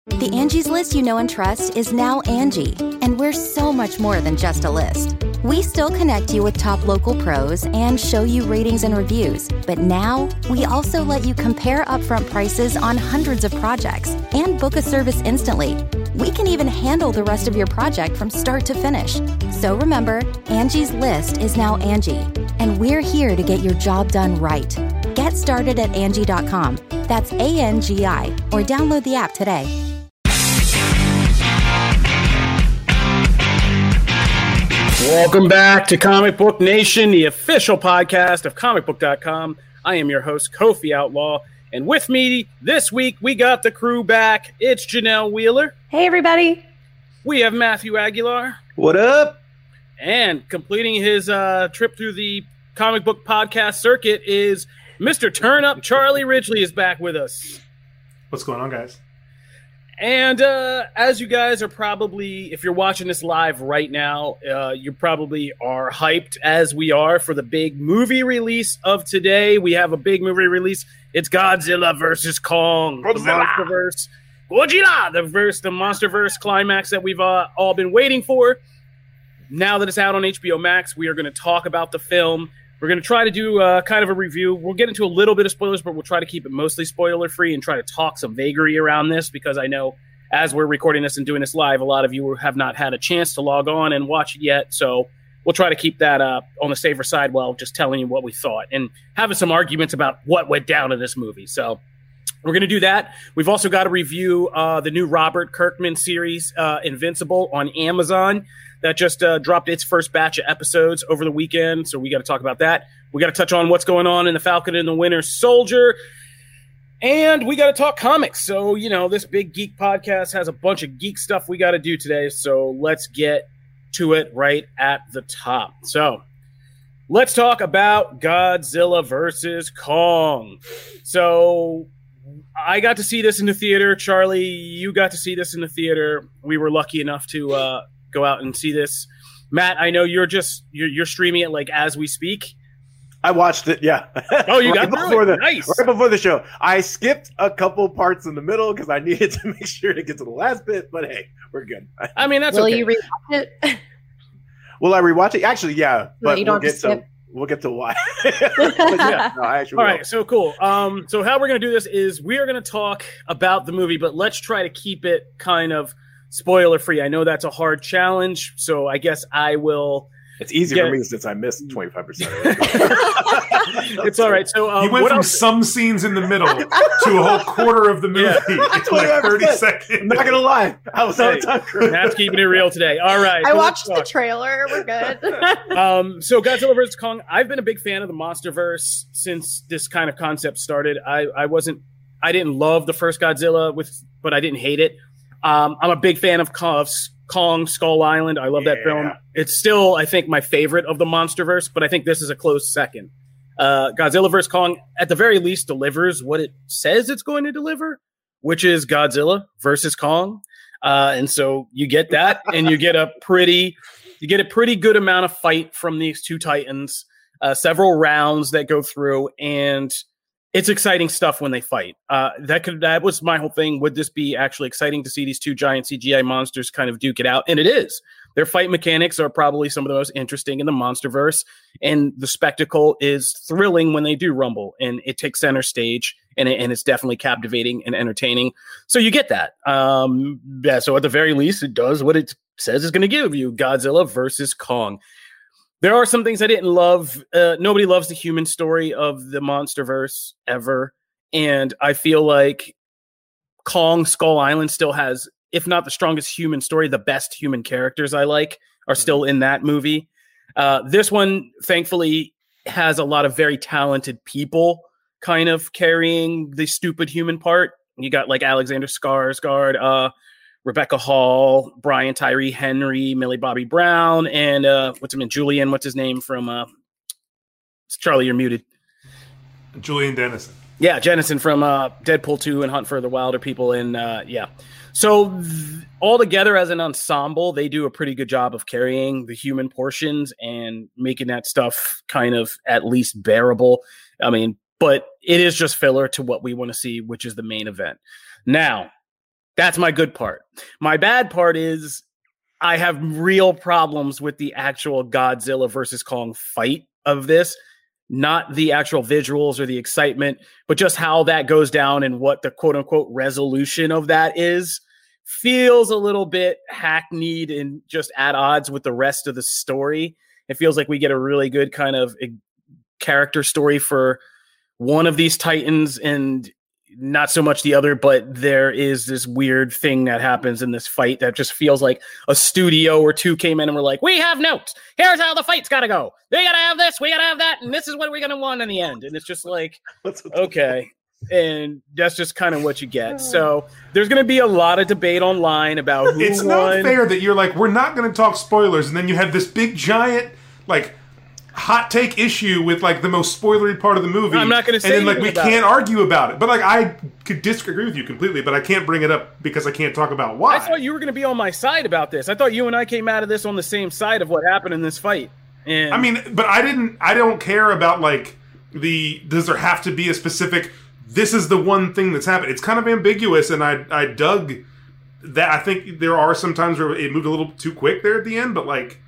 The Angie's List you know and trust is now Angie, and we're so much more than just a list. We still connect you with top local pros and show you ratings and reviews, but now we also let you compare upfront prices on hundreds of projects and book a service instantly. We can even handle the rest of your project from start to finish. So remember, Angie's List is now Angie, and we're here to get your job done right. Get started at Angie.com. That's ANGI, or download the app today. Welcome back to Comic Book Nation, the official podcast of comicbook.com. I am your host, Kofi Outlaw, and with me this week, we got the crew back. It's Janelle Wheeler. Hey, everybody. We have Matthew Aguilar. What up? And completing his trip through the comic book podcast circuit is Mr. Turn Up. Charlie Ridgely is back with us. What's going on, guys? And as you guys are probably, if you're watching this live right now, you probably are hyped as we are for the big movie release of today. We have a big movie release. It's Godzilla versus Kong, the Monsterverse. Godzilla, the Monsterverse climax that we've all been waiting for. Now that it's out on HBO Max, we are going to talk about the film. We're going to try to do kind of a review. We'll get into a little bit of spoilers, but we'll try to keep it mostly spoiler-free and try to talk some vagary around this, because I know as we're recording this and doing this live, a lot of you have not had a chance to log on and watch it yet. So we'll try to keep that on the safer side while just telling you what we thought and having some arguments about what went down in this movie. So we're going to do that. We've also got to review the new Robert Kirkman series, Invincible, on Amazon. That just dropped its first batch of episodes over the weekend, so we got to talk about that. We got to touch on what's going on in The Falcon and the Winter Soldier, and we got to talk comics. So, you know, this big geek podcast has a bunch of geek stuff we got to do today, so let's get to it right at the top. So let's talk about Godzilla versus Kong. So I got to see this in the theater. Charlie, you got to see this in the theater. We were lucky enough to go out and see this. Matt, I know you're streaming it like as we speak. I watched it, yeah. Oh, you got nice. Right before the show. I skipped a couple parts in the middle because I needed to make sure to get to the last bit, but hey, we're good. I mean, that's Will okay. you rewatch it? Will I rewatch it? Actually, yeah, but you don't we'll get to why. Yeah, no, I actually All will. right, so cool. So how we're going to do this is we are going to talk about the movie, but let's try to keep it kind of spoiler-free. I know that's a hard challenge, so I guess I will. It's easy for me since I missed 25% of it. It's all right. So you went from some scenes in the middle to a whole quarter of the movie in like 30 seconds. I'm not going to lie. I was out of time. Matt's keeping it real today. All right. I watched the trailer. We're good. So Godzilla vs. Kong, I've been a big fan of the Monsterverse since this kind of concept started. I didn't love the first Godzilla, but I didn't hate it. I'm a big fan of Kong Skull Island. I love that film. It's still, I think, my favorite of the Monsterverse, but I think this is a close second. Godzilla vs. Kong, at the very least, delivers what it says it's going to deliver, which is Godzilla versus Kong. And so you get that, and you get a pretty good amount of fight from these two titans, several rounds that go through, and it's exciting stuff when they fight. That was my whole thing. Would this be actually exciting to see these two giant CGI monsters kind of duke it out? And it is. Their fight mechanics are probably some of the most interesting in the Monsterverse, and the spectacle is thrilling when they do rumble, and it takes center stage, and it's definitely captivating and entertaining. So you get that. So at the very least, it does what it says it's going to give you: Godzilla versus Kong. There are some things I didn't love. Nobody loves the human story of the Monsterverse ever. And I feel like Kong Skull Island still has, if not the strongest human story, the best human characters I like are still in that movie. This one, thankfully, has a lot of very talented people kind of carrying the stupid human part. You got like Alexander Skarsgård, Rebecca Hall, Brian Tyree Henry, Millie Bobby Brown, and Julian, what's his name from Charlie, you're muted. Julian Dennison. Yeah, Jennison from Deadpool 2 and Hunt for the Wilder People. And so all together as an ensemble, they do a pretty good job of carrying the human portions and making that stuff kind of at least bearable. I mean, but it is just filler to what we want to see, which is the main event. Now, That's my good part. My bad part is I have real problems with the actual Godzilla versus Kong fight of this. Not the actual visuals or the excitement, but just how that goes down and what the quote unquote resolution of that is. Feels a little bit hackneyed and just at odds with the rest of the story. It feels like we get a really good kind of character story for one of these Titans and not so much the other, but there is this weird thing that happens in this fight that just feels like a studio or two came in and were like, we have notes. Here's how the fight's got to go. We got to have this. We got to have that. And this is what we're going to want in the end. And it's just like, okay. And that's just kind of what you get. So there's going to be a lot of debate online about who It's won. not fair that you're like, we're not going to talk spoilers. And then you have this big giant, like, hot take issue with like the most spoilery part of the movie. I'm not going to say and then like we can't it. argue about it. But like I could disagree with you completely, but I can't bring it up because I can't talk about why. I thought you were going to be on my side about this. I thought you and I came out of this on the same side of what happened in this fight. And I mean, but I don't care about like does there have to be a specific, this is the one thing that's happened. It's kind of ambiguous, and I dug that. I think there are some times where it moved a little too quick there at the end, but like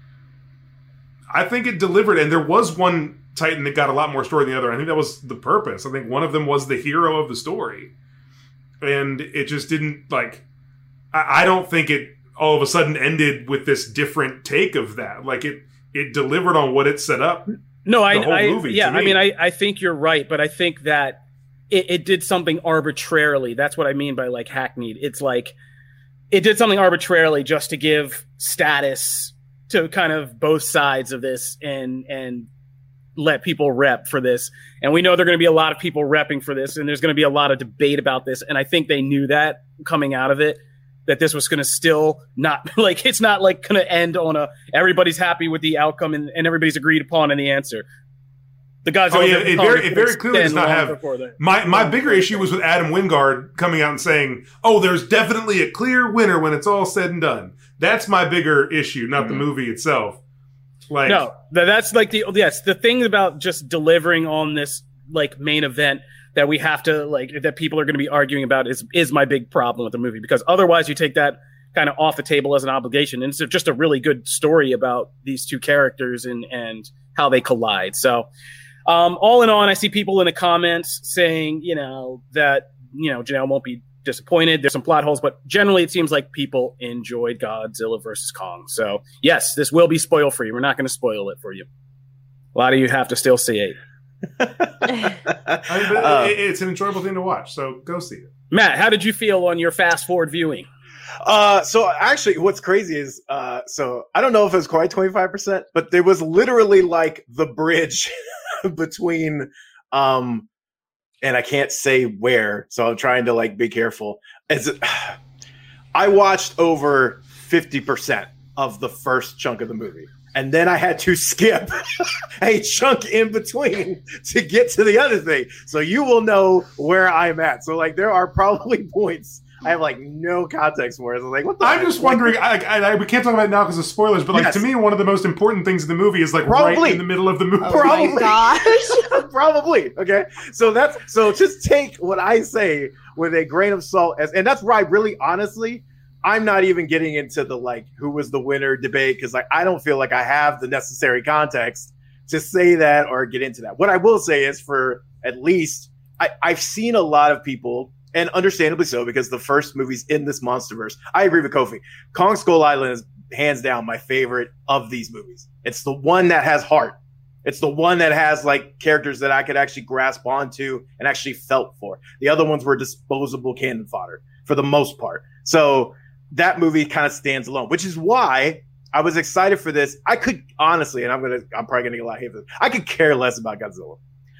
I think it delivered, and there was one Titan that got a lot more story than the other. I think that was the purpose. I think one of them was the hero of the story. And it just didn't, like... I don't think it all of a sudden ended with this different take of that. Like, it delivered on what it set up. No, I think you're right, but I think that it did something arbitrarily. That's what I mean by, like, hackneyed. It's like, it did something arbitrarily just to give status to kind of both sides of this and let people rep for this. And we know there are going to be a lot of people repping for this, and there's going to be a lot of debate about this. And I think they knew that coming out of it, that this was going to still not like, it's not like going to end on everybody's happy with the outcome and everybody's agreed upon in the answer. The guys. It very clearly does not have. My bigger issue was with Adam Wingard coming out and saying, "Oh, there's definitely a clear winner when it's all said and done." That's my bigger issue, not the movie itself. Like, no, that's like the thing about just delivering on this like main event that we have to like that people are going to be arguing about is my big problem with the movie, because otherwise you take that kind of off the table as an obligation, and it's just a really good story about these two characters and how they collide. So. All in all, I see people in the comments saying, that, Janelle won't be disappointed. There's some plot holes, but generally it seems like people enjoyed Godzilla versus Kong. So yes, this will be spoil free. We're not going to spoil it for you. A lot of you have to still see it. It's an enjoyable thing to watch. So go see it. Matt, how did you feel on your fast forward viewing? So actually what's crazy is, so I don't know if it was quite 25%, but there was literally like the bridge between, and I can't say where, so I'm trying to like be careful. I watched over 50% of the first chunk of the movie, and then I had to skip a chunk in between to get to the other thing. So you will know where I'm at. So like there are probably points I have like no context for it. So like, what the I'm just wondering. We can't talk about it now because of spoilers. But like to me, one of the most important things in the movie is like right in the middle of the movie. Probably. Oh my gosh. Probably. Okay. So just take what I say with a grain of salt. And that's where I really, honestly, I'm not even getting into the like who was the winner debate, because like I don't feel like I have the necessary context to say that or get into that. What I will say is, for at least I've seen a lot of people. And understandably so, because the first movie's in this MonsterVerse. I agree with Kofi. Kong Skull Island is hands down my favorite of these movies. It's the one that has heart. It's the one that has like characters that I could actually grasp onto and actually felt for. The other ones were disposable cannon fodder for the most part. So that movie kind of stands alone, which is why I was excited for this. I could honestly, and I'm probably gonna get a lot of hate for this, I could care less about Godzilla.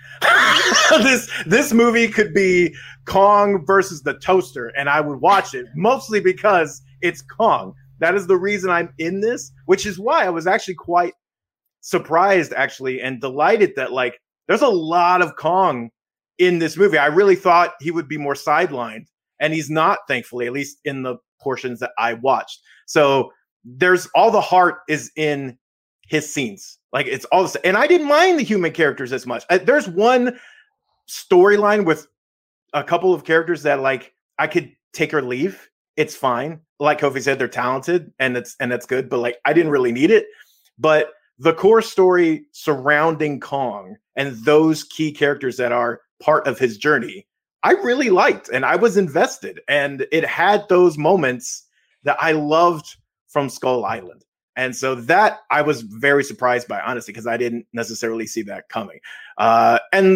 This movie could be Kong versus the Toaster, and I would watch it mostly because it's Kong. That is the reason I'm in this, which is why I was actually quite surprised, actually, and delighted that like there's a lot of Kong in this movie. I really thought he would be more sidelined, and he's not, thankfully, at least in the portions that I watched. So there's all the heart is in his scenes. Like it's all the, and I didn't mind the human characters as much. There's one storyline with a couple of characters that like I could take or leave. it's fine. Like Kofi said, they're talented and that's good, but like I didn't really need it. But the core story surrounding Kong and those key characters that are part of his journey, I really liked and I was invested. And it had those moments that I loved from Skull Island. And so that I was very surprised by, honestly, because I didn't necessarily see that coming. And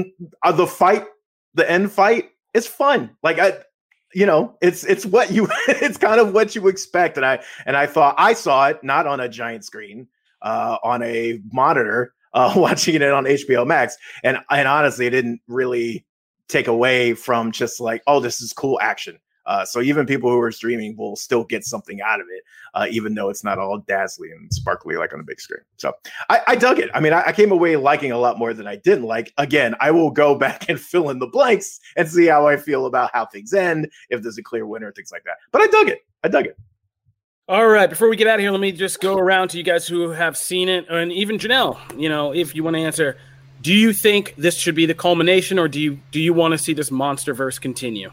the end fight is fun. Like it's what you it's kind of what you expect. And I thought I saw it not on a giant screen, on a monitor, watching it on HBO Max. And honestly, it didn't really take away from just like, oh, this is cool action. So even people who are streaming will still get something out of it, even though it's not all dazzling and sparkly like on the big screen. So I dug it. I mean, I came away liking a lot more than I didn't like. Again, I will go back and fill in the blanks and see how I feel about how things end, if there's a clear winner, things like that. But I dug it. All right, before we get out of here, let me just go around to you guys who have seen it, and even Janelle, if you want to answer, do you think this should be the culmination, or do you want to see this MonsterVerse continue?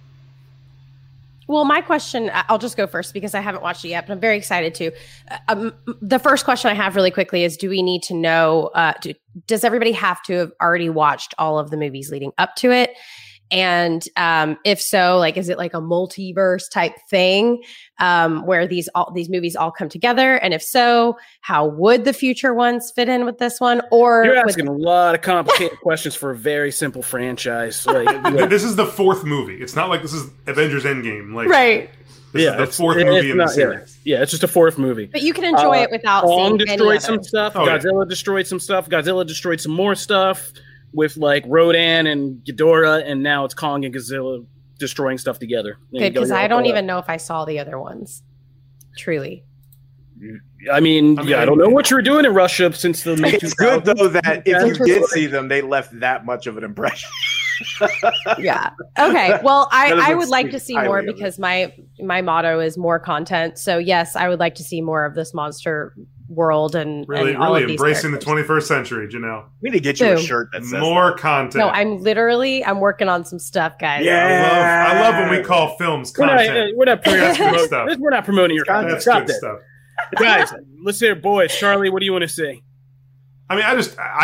Well, my question, I'll just go first because I haven't watched it yet, but I'm very excited to. The first question I have really quickly is, do we need to know, does everybody have to have already watched all of the movies leading up to it? And if so, like, is it like a multiverse type thing where these movies all come together? And if so, how would the future ones fit in with this one? Or you're asking a lot of complicated questions for a very simple franchise. Like, this is the fourth movie. It's not like this is Avengers Endgame. Like, right. This is the fourth movie in the series. Yeah, it's just a fourth movie. But you can enjoy it without Kong seeing destroyed any of some it. stuff. Godzilla destroyed some stuff. Godzilla destroyed some more stuff with like Rodan and Ghidorah, and now it's Kong and Godzilla destroying stuff together. Good, because I don't even know if I saw the other ones. Truly. I mean, I don't know what you were doing in Russia since the mid-2000s. It's good though that if you did see them, they left that much of an impression. Yeah. Okay. Well, I would like to see more because my motto is more content. So yes, I would like to see more of this monster world and really all of these embracing characters. the 21st century, Janelle. We need to get you a shirt that says more content. No, I'm working on some stuff, guys. Yeah, I love when we call films content. We're not promoting stuff. We're not promoting your content. That's Stop good that. stuff. Guys, let's hear it, boys. Charlie, what do you want to say? I mean,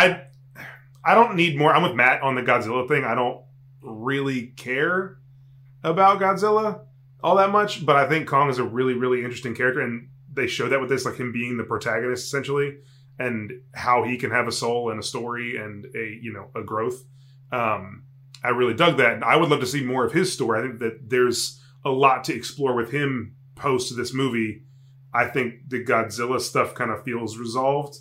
I don't need more. I'm with Matt on the Godzilla thing. I don't really care about Godzilla all that much, but I think Kong is a really, really interesting character, and they show that with this, like him being the protagonist essentially, and how he can have a soul and a story and a growth. I really dug that, and I would love to see more of his story. I think that there's a lot to explore with him post this movie. I think the Godzilla stuff kind of feels resolved.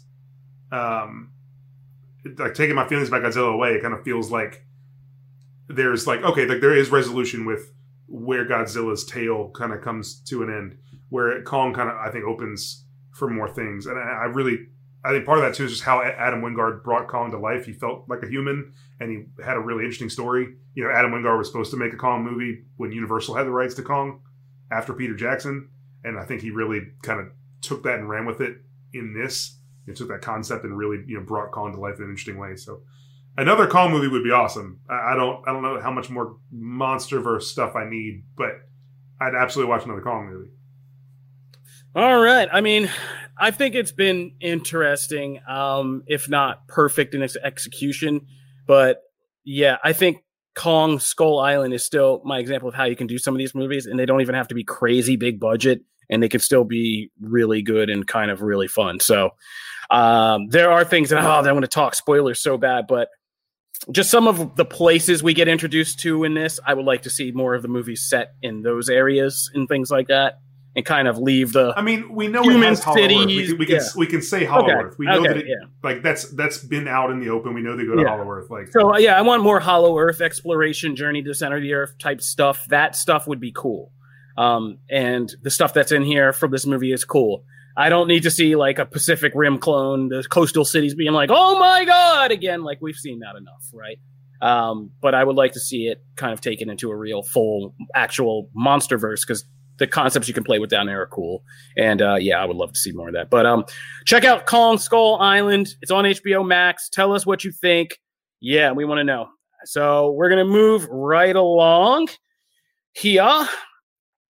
Like taking my feelings about Godzilla away, it kind of feels like there's like, okay, like there is resolution with where Godzilla's tail kind of comes to an end, where Kong kind of, I think, opens for more things. And I think part of that too is just how Adam Wingard brought Kong to life. He felt like a human, and he had a really interesting story. Adam Wingard was supposed to make a Kong movie when Universal had the rights to Kong after Peter Jackson. And I think he really kind of took that and ran with it in this. He took that concept and really, brought Kong to life in an interesting way. So another Kong movie would be awesome. I don't know how much more MonsterVerse stuff I need, but I'd absolutely watch another Kong movie. All right. I mean, I think it's been interesting, if not perfect in its execution. But yeah, I think Kong Skull Island is still my example of how you can do some of these movies, and they don't even have to be crazy big budget, and they can still be really good and kind of really fun. So there are things that I want to talk spoilers so bad, but just some of the places we get introduced to in this, I would like to see more of the movies set in those areas and things like that, and kind of leave the. I mean, we know it has Hollow Earth. We can say Hollow Earth. We know that like that's been out in the open. We know they go to Hollow Earth. Like so, I want more Hollow Earth exploration, Journey to the Center of the Earth type stuff. That stuff would be cool. And the stuff that's in here from this movie is cool. I don't need to see like a Pacific Rim clone, the coastal cities being like, oh my God, again, like we've seen that enough, right? But I would like to see it kind of taken into a real full actual MonsterVerse, because the concepts you can play with down there are cool. And I would love to see more of that. But check out Kong Skull Island. It's on HBO Max. Tell us what you think. Yeah, we want to know. So we're going to move right along here.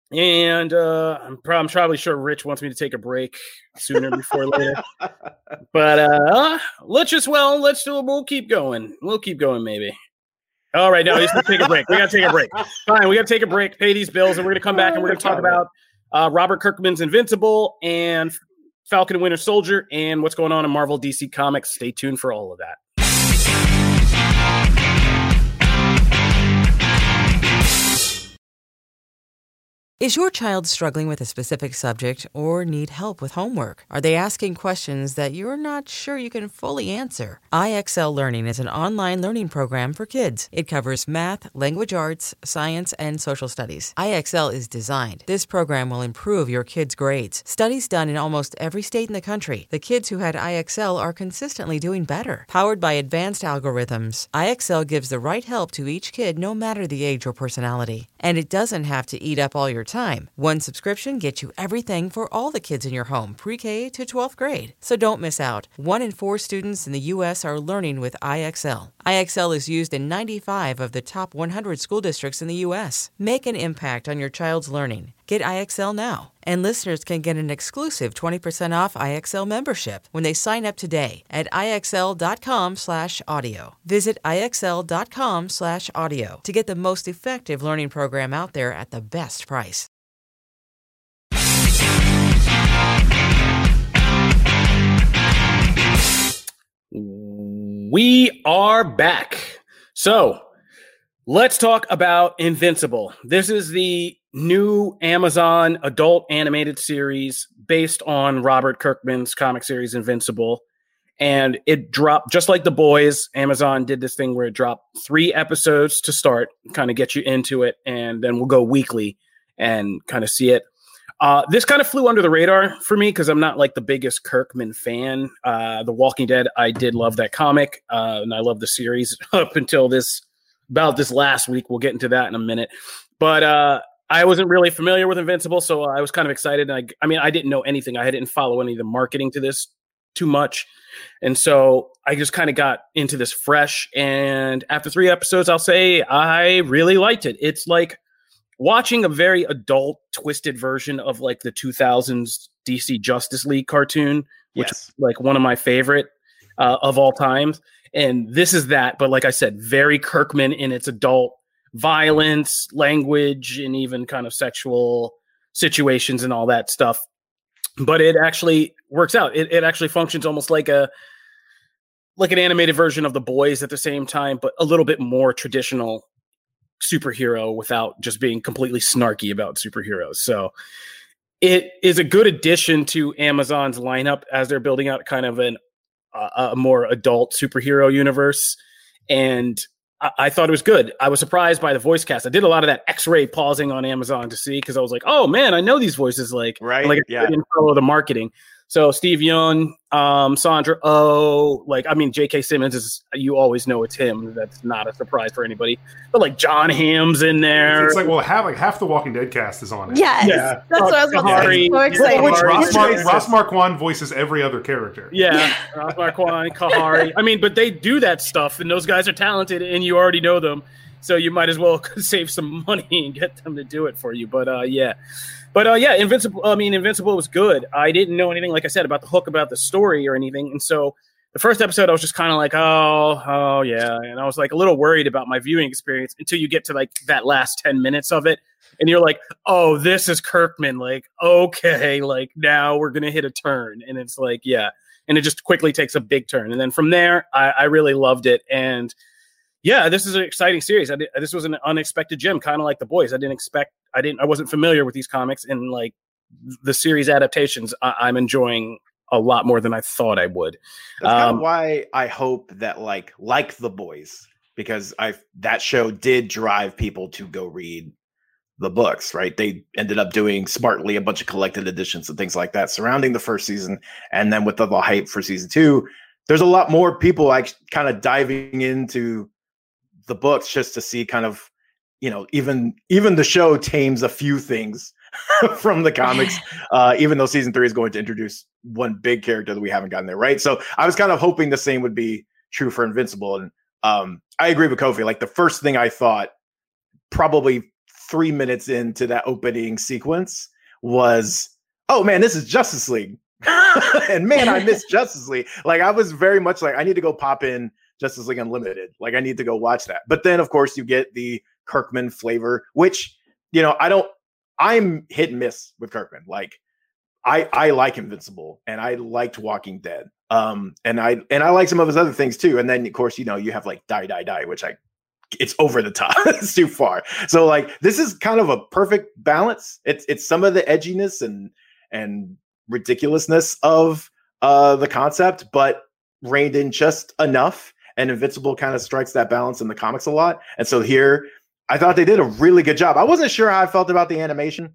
And I'm probably sure Rich wants me to take a break sooner before later. But we'll keep going. We'll keep going, maybe. All right, no, he's going to take a break. We got to take a break. Fine, we got to take a break, pay these bills, and we're going to come back and we're going to talk about Robert Kirkman's Invincible and Falcon and Winter Soldier and what's going on in Marvel DC Comics. Stay tuned for all of that. Is your child struggling with a specific subject or need help with homework? Are they asking questions that you're not sure you can fully answer? IXL Learning is an online learning program for kids. It covers math, language arts, science, and social studies. IXL is designed. This program will improve your kids' grades. Studies done in almost every state in the country. The kids who had IXL are consistently doing better. Powered by advanced algorithms, IXL gives the right help to each kid no matter the age or personality. And it doesn't have to eat up all your time. One subscription gets you everything for all the kids in your home, pre-K to 12th grade. So don't miss out. 1 in 4 students in the U.S. are learning with IXL. IXL is used in 95 of the top 100 school districts in the U.S. Make an impact on your child's learning. Get IXL now. And listeners can get an exclusive 20% off IXL membership when they sign up today at IXL.com/audio. Visit IXL.com/audio to get the most effective learning program out there at the best price. We are back. So let's talk about Invincible. This is the new Amazon adult animated series based on Robert Kirkman's comic series Invincible. And it dropped just like The Boys. Amazon did this thing where it dropped 3 episodes to start, kind of get you into it. And then we'll go weekly and kind of see it. This kind of flew under the radar for me because I'm not like the biggest Kirkman fan. The Walking Dead, I did love that comic. And I love the series up until about this last week. We'll get into that in a minute. But I wasn't really familiar with Invincible, so I was kind of excited. I mean, I didn't know anything. I didn't follow any of the marketing to this too much. And so I just kind of got into this fresh. And after 3 episodes, I'll say I really liked it. It's like watching a very adult, twisted version of like the 2000s DC Justice League cartoon, which is like one of my favorite of all time. And this is that, but like I said, very Kirkman in its adult violence, language, and even kind of sexual situations and all that stuff. But it actually works out. It actually functions almost like an animated version of The Boys at the same time, but a little bit more traditional superhero without just being completely snarky about superheroes. So it is a good addition to Amazon's lineup as they're building out kind of a more adult superhero universe. And I thought it was good. I was surprised by the voice cast. I did a lot of that X-ray pausing on Amazon to see because I was like, "Oh man, I know these voices." Like, right? Like I didn't follow the marketing. So Steve Yeun, Sandra Oh, J.K. Simmons is, you always know it's him. That's not a surprise for anybody. But like John Hamm's in there. It's like, well, half the Walking Dead cast is on it. Yes. Yeah, that's what I was about to say. So excited. Ross Marquand voices every other character. Yeah, Ross Marquand, Kahari. I mean, but they do that stuff, and those guys are talented, and you already know them. So you might as well save some money and get them to do it for you. But yeah. Invincible was good. I didn't know anything, like I said, about the hook, about the story or anything. And so the first episode, I was just kind of like, oh, yeah. And I was like a little worried about my viewing experience until you get to like that last 10 minutes of it. And you're like, oh, this is Kirkman. Like, okay, like now we're going to hit a turn. And it's like, yeah. And it just quickly takes a big turn. And then from there, I really loved it. And yeah, this is an exciting series. This was an unexpected gem, kind of like The Boys. I wasn't familiar with these comics, and like the series adaptations, I'm enjoying a lot more than I thought I would. That's kind of why I hope that like The Boys, because that show did drive people to go read the books, right? They ended up doing smartly a bunch of collected editions and things like that surrounding the first season, and then with the hype for season 2, there's a lot more people like kind of diving into the books just to see kind of, you know, even the show tames a few things from the comics, even though season 3 is going to introduce one big character that we haven't gotten there, right? So I was kind of hoping the same would be true for Invincible. And I agree with Kofi. Like the first thing I thought, probably 3 minutes into that opening sequence was, oh man, this is Justice League. And man, I miss Justice League. Like I was very much like, I need to go pop in Justice League Unlimited. Like I need to go watch that. But then of course you get the Kirkman flavor, which, you know, I'm hit and miss with Kirkman. Like I like Invincible and I liked Walking Dead. And I like some of his other things too. And then of course, you know, you have like Die, which it's over the top. It's too far. So like this is kind of a perfect balance. It's some of the edginess and ridiculousness of the concept, but reined in just enough. And Invincible kind of strikes that balance in the comics a lot. And so here, I thought they did a really good job. I wasn't sure how I felt about the animation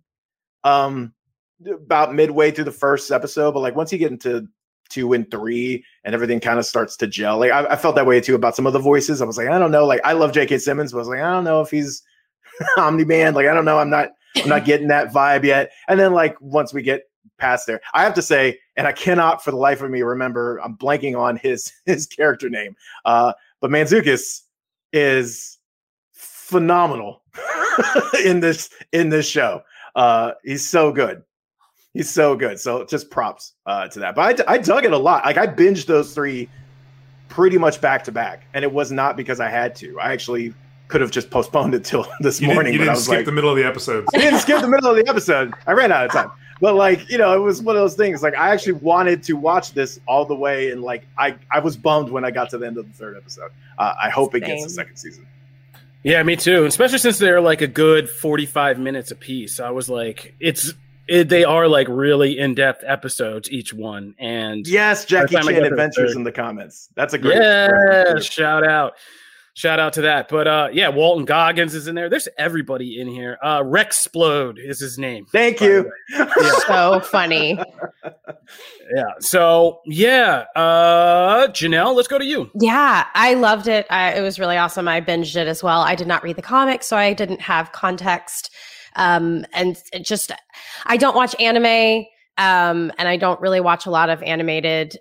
about midway through the first episode, but like once you get into 2 and 3 and everything kind of starts to gel, like I felt that way too about some of the voices. I was like, I don't know. Like I love J.K. Simmons, but I was like, I don't know if he's Omni-Man. Like I don't know. I'm not getting that vibe yet. And then like once we get past there, I have to say, and I cannot for the life of me remember, I'm blanking on his character name, but Mantzoukas is phenomenal in this show. He's so good. He's so good. So just props to that. But I dug it a lot. Like I binged those 3 pretty much back to back, and it was not because I had to. I actually could have just postponed it till this morning. You didn't I was skip like, the middle of the episode. I didn't skip the middle of the episode. I ran out of time. But like, you know, it was one of those things. Like I actually wanted to watch this all the way, and like I was bummed when I got to the end of the 3rd episode. I hope it gets a 2nd season. Yeah, me too. Especially since they're like a good 45 minutes a piece. I was like, they are like really in-depth episodes, each one. And yes, Jackie Chan Adventures in the comments. That's a great. Yeah, shout out to that. But yeah, Walton Goggins is in there. There's everybody in here. Rexplode is his name. Thank you. Yeah. So funny. Yeah. So yeah, Janelle, let's go to you. Yeah, I loved it. It was really awesome. I binged it as well. I did not read the comics, so I didn't have context. And it just, I don't watch anime, and I don't really watch a lot of animated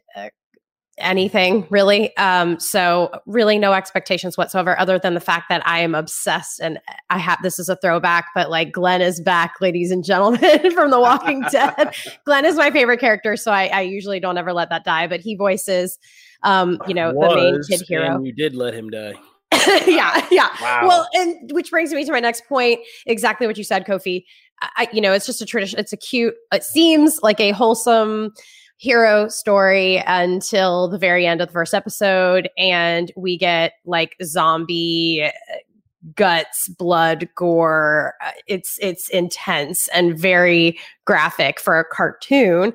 anything really. So really no expectations whatsoever, other than the fact that I am obsessed, and this is a throwback, but like Glenn is back, ladies and gentlemen, from The Walking Dead. Glenn is my favorite character, so I usually don't ever let that die, but he voices, the main kid hero. And you did let him die. Yeah. Wow. Well, and which brings me to my next point. Exactly what you said, Kofi. It's just a tradition. It's it seems like a wholesome hero story until the very end of the first episode, and we get like zombie guts, blood, gore. It's intense and very graphic for a cartoon.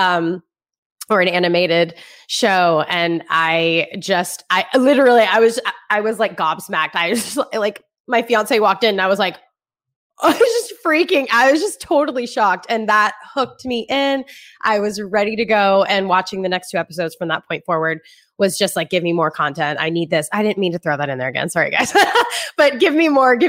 Or an animated show. And I was like gobsmacked. I was just like, my fiance walked in and I was like, I was just freaking. I was just totally shocked. And that hooked me in. I was ready to go. And watching the next 2 episodes from that point forward was just like, give me more content. I need this. I didn't mean to throw that in there again. Sorry, guys. But give me more.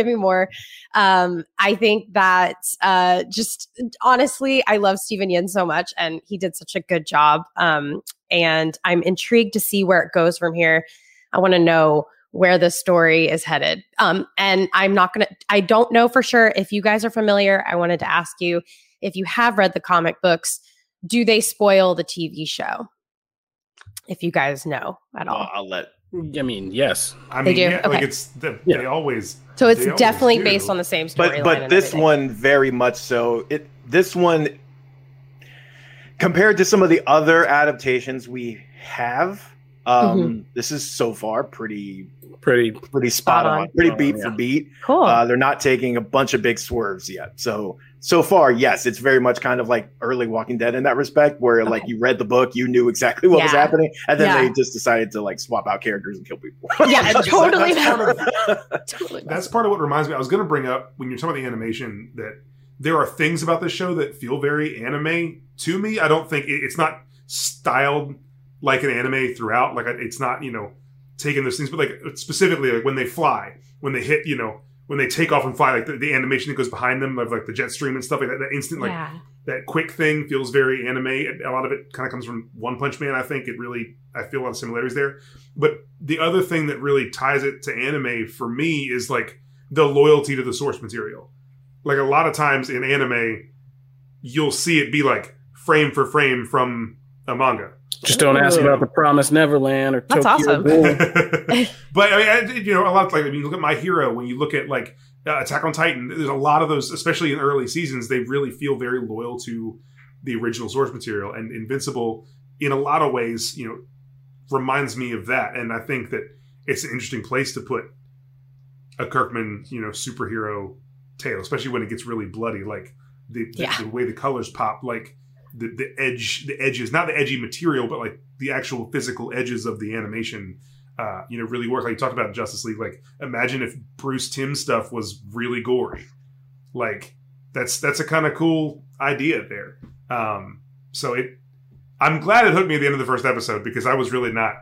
I think that just honestly, I love Steven Yeun so much, and he did such a good job. And I'm intrigued to see where it goes from here. I want to know where the story is headed. And I don't know for sure. If you guys are familiar, I wanted to ask you, if you have read the comic books, do they spoil the TV show? If you guys know at all. I mean, yes. They do? Yeah, okay. like they always. So it's they definitely always based on the same storyline. But this one very much so. This one, compared to some of the other adaptations we have, this is so far pretty spot on, pretty beat for beat. Cool. They're not taking a bunch of big swerves yet. So far, yes, it's very much kind of like early Walking Dead in that respect, where like you read the book, you knew exactly what was happening, and then they just decided to like swap out characters and kill people. Yeah, totally. That's part of what reminds me. I was going to bring up when you're talking about the animation that there are things about this show that feel very anime to me. I don't think it's not styled like an anime throughout. Like it's not, taking those things, but like specifically like when they fly, when they hit, when they take off and fly, like the animation that goes behind them of like the jet stream and stuff like that, that instant, like that quick thing feels very anime. A lot of it kind of comes from One Punch Man. I think I feel a lot of similarities there. But the other thing that really ties it to anime for me is like the loyalty to the source material. Like a lot of times in anime, you'll see it be like frame for frame from a manga. Just don't ask about the Promised Neverland or That's Tokyo awesome. Ghoul. But I mean, you know, a lot of, like, when you look at My Hero, when you look at like Attack on Titan, there's a lot of those, especially in early seasons, they really feel very loyal to the original source material. And Invincible, in a lot of ways, you know, reminds me of that. And I think that it's an interesting place to put a Kirkman, you know, superhero tale, especially when it gets really bloody. Like the way the colors pop, like the edges, not the edgy material, but like the actual physical edges of the animation, you know, really work. Like you talked about Justice League. Like imagine if Bruce Timm stuff was really gory. Like that's a kind of cool idea there. So I'm glad it hooked me at the end of the first episode, because I was really not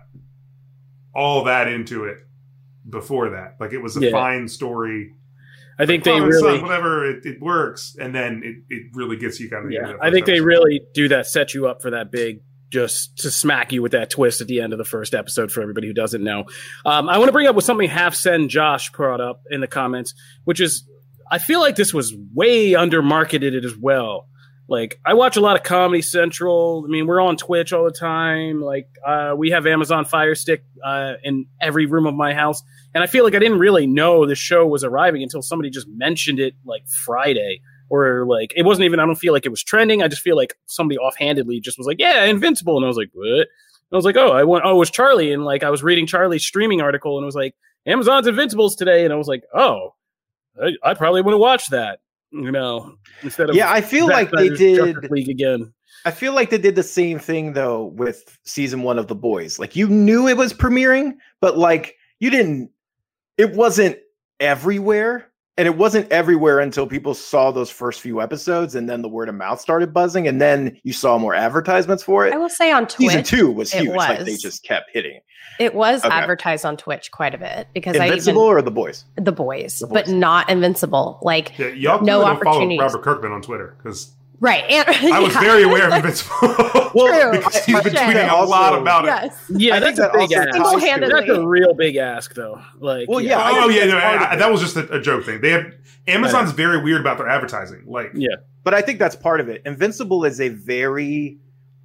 all that into it before that. Like it was a fine story. I think like, they really son, whatever, it works, and then it really gets you kind of. Yeah, I think they really do that, set you up for that big, just to smack you with that twist at the end of the first episode. For everybody who doesn't know, I want to bring up with something Half Sen Josh brought up in the comments, which is I feel like this was way under marketed as well. Like I watch a lot of Comedy Central. I mean, we're on Twitch all the time. Like we have Amazon Fire Stick in every room of my house. And I feel like I didn't really know the show was arriving until somebody just mentioned it like Friday, or like it wasn't even, I don't feel like it was trending. I just feel like somebody offhandedly just was like, yeah, Invincible. And I was like, what? And I was like, it was Charlie. And like I was reading Charlie's streaming article and it was like, Amazon's Invincibles today. And I was like, oh, I probably want to watch that, you know, instead of. Yeah, I feel like they did. League again. I feel like they did the same thing though with season 1 of The Boys. Like you knew it was premiering, but like you didn't. It wasn't everywhere, and it wasn't everywhere until people saw those first few episodes, and then the word of mouth started buzzing, and then you saw more advertisements for it. I will say on Twitch, season 2 was huge. Was. Like they just kept hitting. It was advertised on Twitch quite a bit because Invincible or The Boys? The Boys, but not Invincible. Like y'all no don't follow opportunities. Robert Kirkman on Twitter, because right. And, I was very aware of Invincible. Well, because he's been tweeting a lot about it. Yes. Yeah, that's a big ask. Single-handedly. That's a real big ask, though. Like, well, that was just a joke thing. They have Amazon's very weird about their advertising. Like, but I think that's part of it. Invincible is a very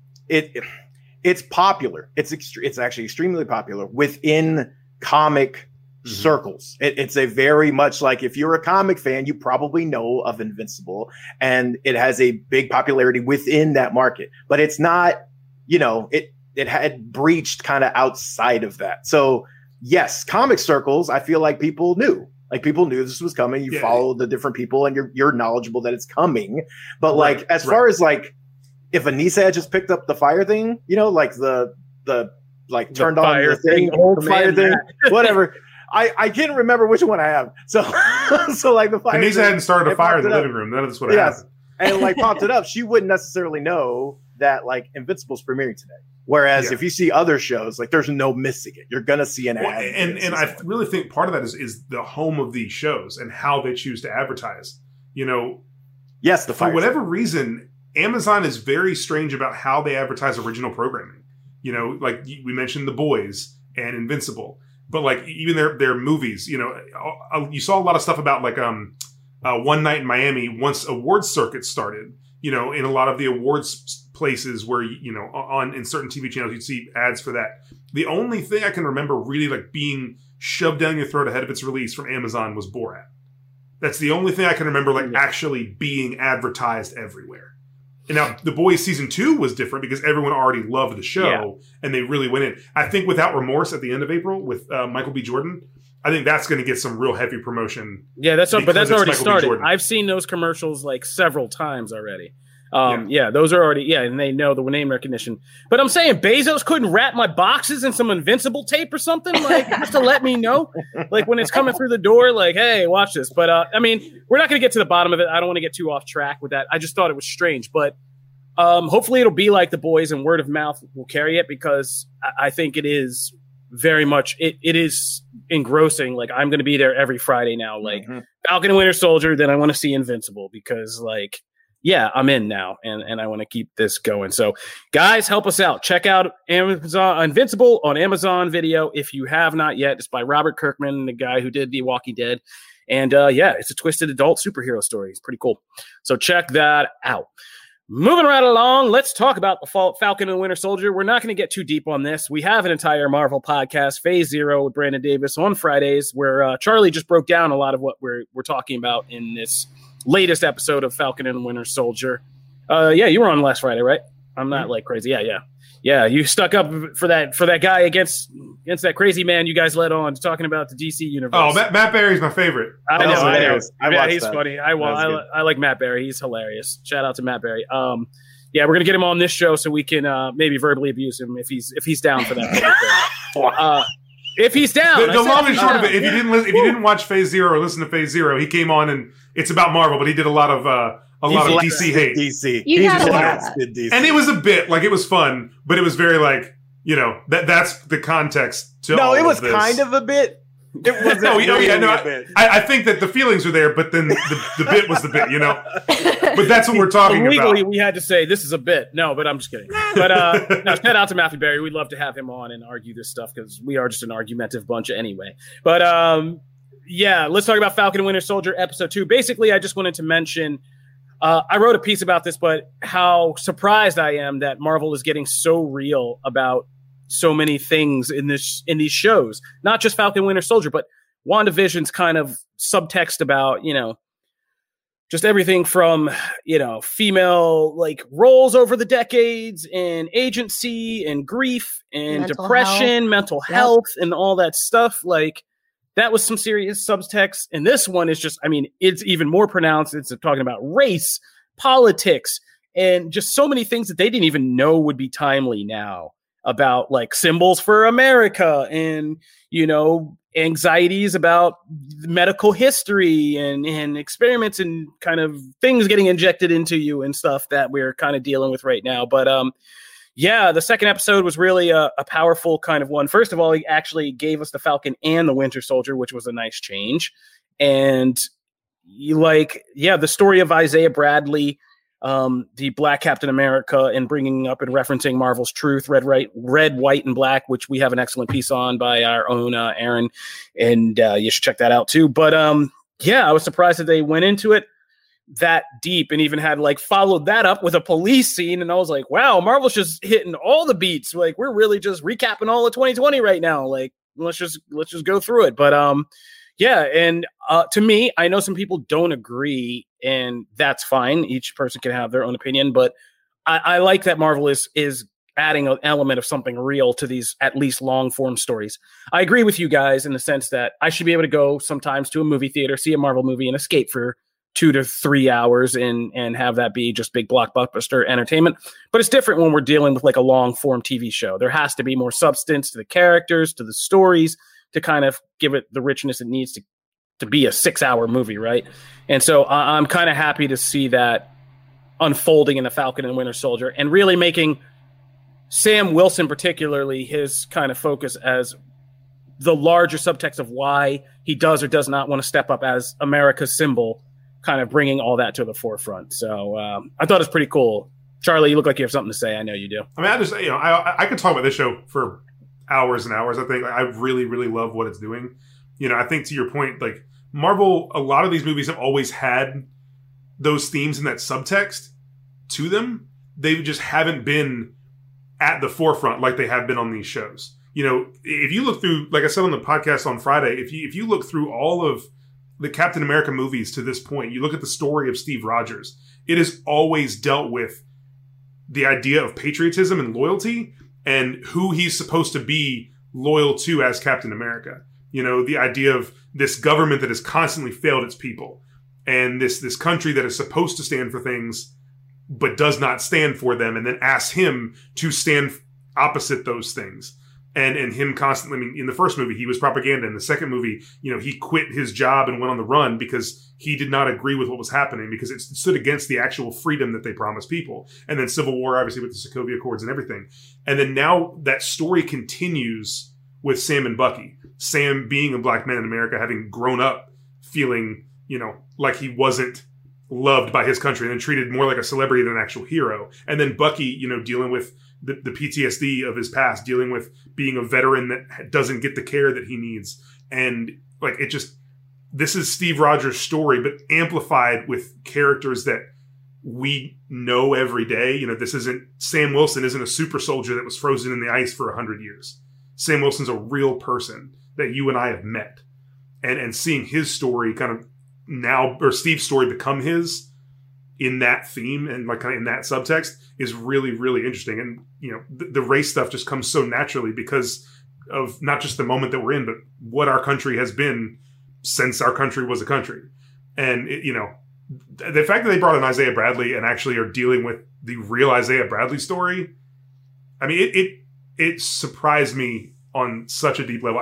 it's popular. It's actually extremely popular within comic circles. It's a very much like, if you're a comic fan, you probably know of Invincible, and it has a big popularity within that market. But it's not, you know, it had breached kind of outside of that. So yes, comic circles, I feel like people knew. Like people knew this was coming. You follow the different people, and you're knowledgeable that it's coming. But like as far as like, if Anissa had just picked up the fire thing, you know, like the like turned on the thing, the fire thing, whatever. I can't remember which one I have. So like the fire. Anissa hadn't started a fire in the living room. None of this would have happened. And like popped it up. She wouldn't necessarily know that like Invincible's premiering today. Whereas if you see other shows, like there's no missing it. You're gonna see an ad. And I really think part of that is the home of these shows and how they choose to advertise. You know, yes, for whatever reason, Amazon is very strange about how they advertise original programming. You know, like we mentioned The Boys and Invincible, but like even their movies. You know, you saw a lot of stuff about like One Night in Miami once awards circuits started. You know, in a lot of the awards places where, you know, in certain TV channels, you'd see ads for that. The only thing I can remember really like being shoved down your throat ahead of its release from Amazon was Borat. That's the only thing I can remember like actually being advertised everywhere. And now The Boys season 2 was different because everyone already loved the show and they really went in. I think Without Remorse at the end of April with Michael B. Jordan, I think that's going to get some real heavy promotion. Yeah, that's already started. I've seen those commercials like several times already. Those are already, and they know the name recognition. But I'm saying Bezos couldn't wrap my boxes in some Invincible tape or something, like just to let me know, like when it's coming through the door, like, hey, watch this. But I mean, we're not going to get to the bottom of it. I don't want to get too off track with that. I just thought it was strange, but hopefully it'll be like The Boys and word of mouth will carry it, because I think it is very much it is engrossing. Like I'm going to be there every Friday now, like Falcon and Winter Soldier. Then I want to see Invincible because like. Yeah, I'm in now, and I want to keep this going. So, guys, help us out. Check out Amazon Invincible on Amazon Video if you have not yet. It's by Robert Kirkman, the guy who did The Walking Dead. And it's a twisted adult superhero story. It's pretty cool. So check that out. Moving right along, let's talk about the Falcon and the Winter Soldier. We're not going to get too deep on this. We have an entire Marvel podcast, Phase Zero, with Brandon Davis on Fridays, where Charlie just broke down a lot of what we're talking about in this latest episode of Falcon and the Winter Soldier. You were on last Friday, right? I'm not like crazy. Yeah. You stuck up for that guy against that crazy man you guys led on talking about the DC universe. Oh, Matt Berry's my favorite. I know. He's that. funny. I like Matt Berry. He's hilarious. Shout out to Matt Berry. We're gonna get him on this show so we can maybe verbally abuse him if he's down for that. If he's down. The long and short of it, if you didn't watch Phase Zero or listen to Phase Zero, he came on and it's about Marvel, but he did a lot of DC hate. DC. You He's gotta blasted DC. And it was a bit like it was fun, but it was very like, that's the context to all it was of this. kind of a bit. It wasn't a bit. I think that the feelings were there, but then the bit was the bit, But that's what we're talking Legally, about. we had to say this is a bit. No, but I'm just kidding. But no, shout out to Matthew Berry. We'd love to have him on and argue this stuff because we are just an argumentative bunch anyway. But let's talk about Falcon and Winter Soldier episode 2. Basically, I just wanted to mention I wrote a piece about this, but how surprised I am that Marvel is getting so real about so many things in these shows, not just Falcon and Winter Soldier, but WandaVision's kind of subtext about, just everything from, female like roles over the decades and agency and grief and depression, mental health and all that stuff. Like that was some serious subtext. And this one is just, it's even more pronounced. It's talking about race, politics, and just so many things that they didn't even know would be timely now about like symbols for America and, anxieties about medical history and experiments and kind of things getting injected into you and stuff that we're kind of dealing with right now. But the second episode was really a powerful kind of one. First of all, he actually gave us the Falcon and the Winter Soldier, which was a nice change. And the story of Isaiah Bradley, the Black Captain America, and bringing up and referencing Marvel's Truth, Red, White, and Black, which we have an excellent piece on by our own Aaron, and you should check that out too. But I was surprised that they went into it that deep and even had followed that up with a police scene, and I was like, wow, Marvel's just hitting all the beats. Like we're really just recapping all of 2020 right now. Like let's just go through it. But to me, I know some people don't agree, and that's fine. Each person can have their own opinion, but I like that Marvel is adding an element of something real to these at least long form stories. I agree with you guys in the sense that I should be able to go sometimes to a movie theater, see a Marvel movie, and escape for 2 to 3 hours and have that be just big blockbuster entertainment. But it's different when we're dealing with a long form TV show. There has to be more substance to the characters, to the stories, to kind of give it the richness it needs to be a 6-hour movie, right? And so I'm kind of happy to see that unfolding in the Falcon and Winter Soldier, and really making Sam Wilson particularly his kind of focus as the larger subtext of why he does or does not want to step up as America's symbol, kind of bringing all that to the forefront. So I thought it was pretty cool. Charlie, you look like you have something to say. I know you do. I could talk about this show for hours and hours. I think I really, really love what it's doing. I think to your point, Marvel, a lot of these movies have always had those themes and that subtext to them. They just haven't been at the forefront like they have been on these shows. If you look through, like I said on the podcast on Friday, if you look through all of the Captain America movies to this point, you look at the story of Steve Rogers, it has always dealt with the idea of patriotism and loyalty and who he's supposed to be loyal to as Captain America. The idea of this government that has constantly failed its people, and this country that is supposed to stand for things but does not stand for them, and then asks him to stand opposite those things. And him constantly, in the first movie, he was propaganda. In the second movie, he quit his job and went on the run because he did not agree with what was happening, because it stood against the actual freedom that they promised people. And then Civil War, obviously, with the Sokovia Accords and everything. And then now that story continues with Sam and Bucky. Sam being a black man in America, having grown up feeling, like he wasn't loved by his country and then treated more like a celebrity than an actual hero. And then Bucky, dealing with the PTSD of his past, dealing with being a veteran that doesn't get the care that he needs. And this is Steve Rogers' story, but amplified with characters that we know every day. You know, this isn't Sam Wilson isn't a super soldier that was frozen in the ice for 100 years. Sam Wilson's a real person that you and I have met, and seeing his story kind of now, or Steve's story become his in that theme and like kind of in that subtext is really, really interesting. And, you know, the race stuff just comes so naturally because of not just the moment that we're in, but what our country has been since our country was a country. And, you know, the fact that they brought in Isaiah Bradley and actually are dealing with the real Isaiah Bradley story, I mean, it surprised me on such a deep level.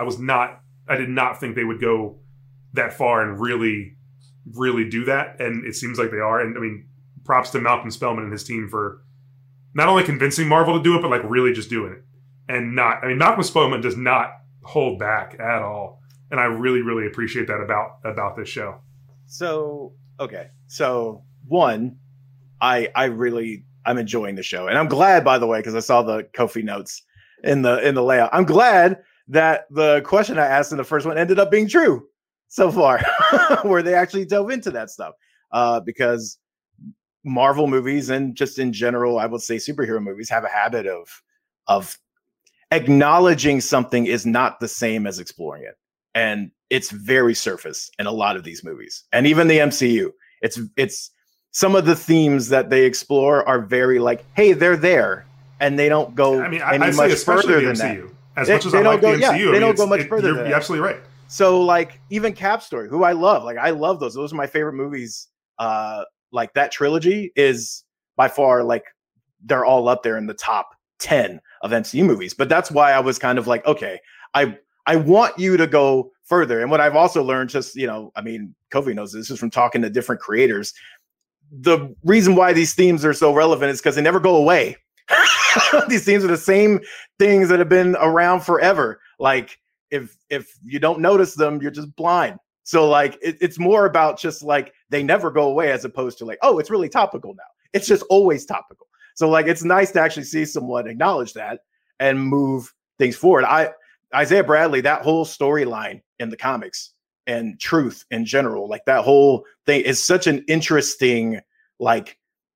I did not think they would go that far and really, really do that. And it seems like they are. And I mean, props to Malcolm Spellman and his team for not only convincing Marvel to do it, but like really just doing it. And Malcolm Spellman does not hold back at all. And I really, really appreciate that about this show. So, okay. So one, I'm enjoying the show, and I'm glad, by the way, because I saw the Kofi notes in the layout. I'm glad that the question I asked in the first one ended up being true so far, where they actually dove into that stuff. Because Marvel movies and just in general, I would say superhero movies have a habit of acknowledging something is not the same as exploring it. And it's very surface in a lot of these movies, and even the MCU. It's some of the themes that they explore are very like, hey, they're there, and they don't go any much further than that. As much as I like the MCU, they don't go much further. You're absolutely right. So, like, even Cap Story, who I love, like, I love those. Those are my favorite movies. Like, that trilogy is by far, like, they're all up there in the top 10 of MCU movies. But that's why I was kind of like, okay, I want you to go further. And what I've also learned, just, you know, I mean, Kofi knows this is from talking to different creators. The reason why these themes are so relevant is because they never go away. These themes are the same things that have been around forever. Like, if you don't notice them, you're just blind. So, like, it's more about just like they never go away, as opposed to like, oh, it's really topical now. It's just always topical. So, like, it's nice to actually see someone acknowledge that and move things forward. Isaiah Bradley, that whole storyline in the comics and Truth in general, like that whole thing is such an interesting, like,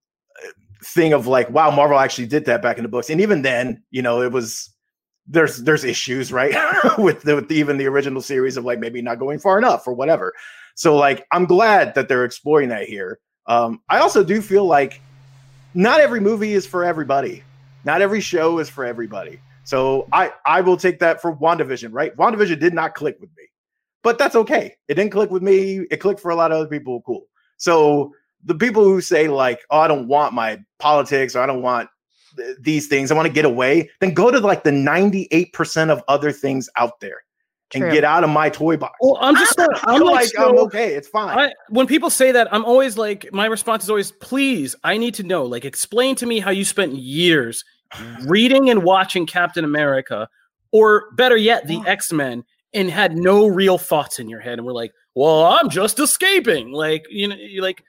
thing of like, wow, Marvel actually did that back in the books. And even then, you know, it was, there's issues, right? with even the original series of like maybe not going far enough or whatever. So, like, I'm glad that they're exploring that here. I also do feel like not every movie is for everybody. Not every show is for everybody. So I will take that for WandaVision, right? WandaVision did not click with me, but that's okay. It didn't click with me. It clicked for a lot of other people. Cool. So the people who say like, oh, I don't want my politics, or I don't want these things, I want to get away, then go to like the 98% of other things out there and get out of my toy box. Well, I'm just I'm okay, it's fine. When people say that, I'm always like, my response is always, please, I need to know, like, explain to me how you spent years reading and watching Captain America, or better yet, the X-Men, and had no real thoughts in your head, and we're like, well, I'm just escaping. Like, you know,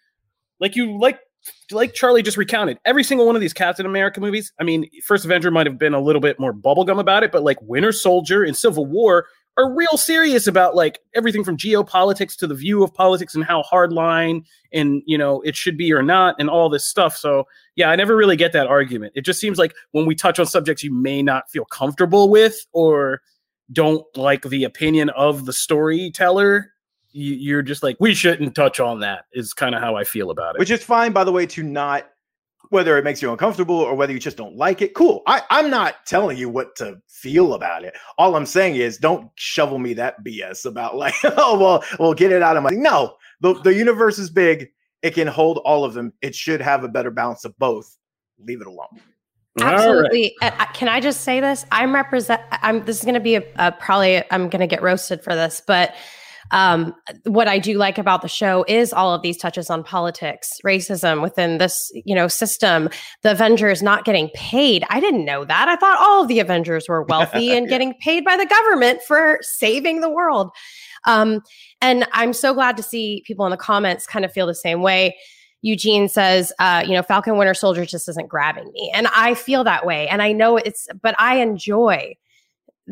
like Charlie just recounted, every single one of these Captain America movies. I mean, First Avenger might have been a little bit more bubblegum about it, but like Winter Soldier and Civil War are real serious about like everything from geopolitics to the view of politics and how hardline and, you know, it should be or not and all this stuff. So yeah, I never really get that argument. It just seems like when we touch on subjects you may not feel comfortable with or don't like the opinion of the storyteller, you're just like, we shouldn't touch on that, is kind of how I feel about it. Which is fine, by the way, to not, whether it makes you uncomfortable or whether you just don't like it. Cool. I'm not telling you what to feel about it. All I'm saying is don't shovel me that BS about like, oh, well, get it out of my, no, the universe is big. It can hold all of them. It should have a better balance of both. Leave it alone. Absolutely. Right. Can I just say this? This is going to be probably, I'm going to get roasted for this, but what I do like about the show is all of these touches on politics, racism within this, you know, system. The Avengers not getting paid. I didn't know that. I thought all of the Avengers were wealthy and getting paid by the government for saving the world. And I'm so glad to see people in the comments kind of feel the same way. Eugene says, Falcon Winter Soldier just isn't grabbing me. And I feel that way. And I know but I enjoy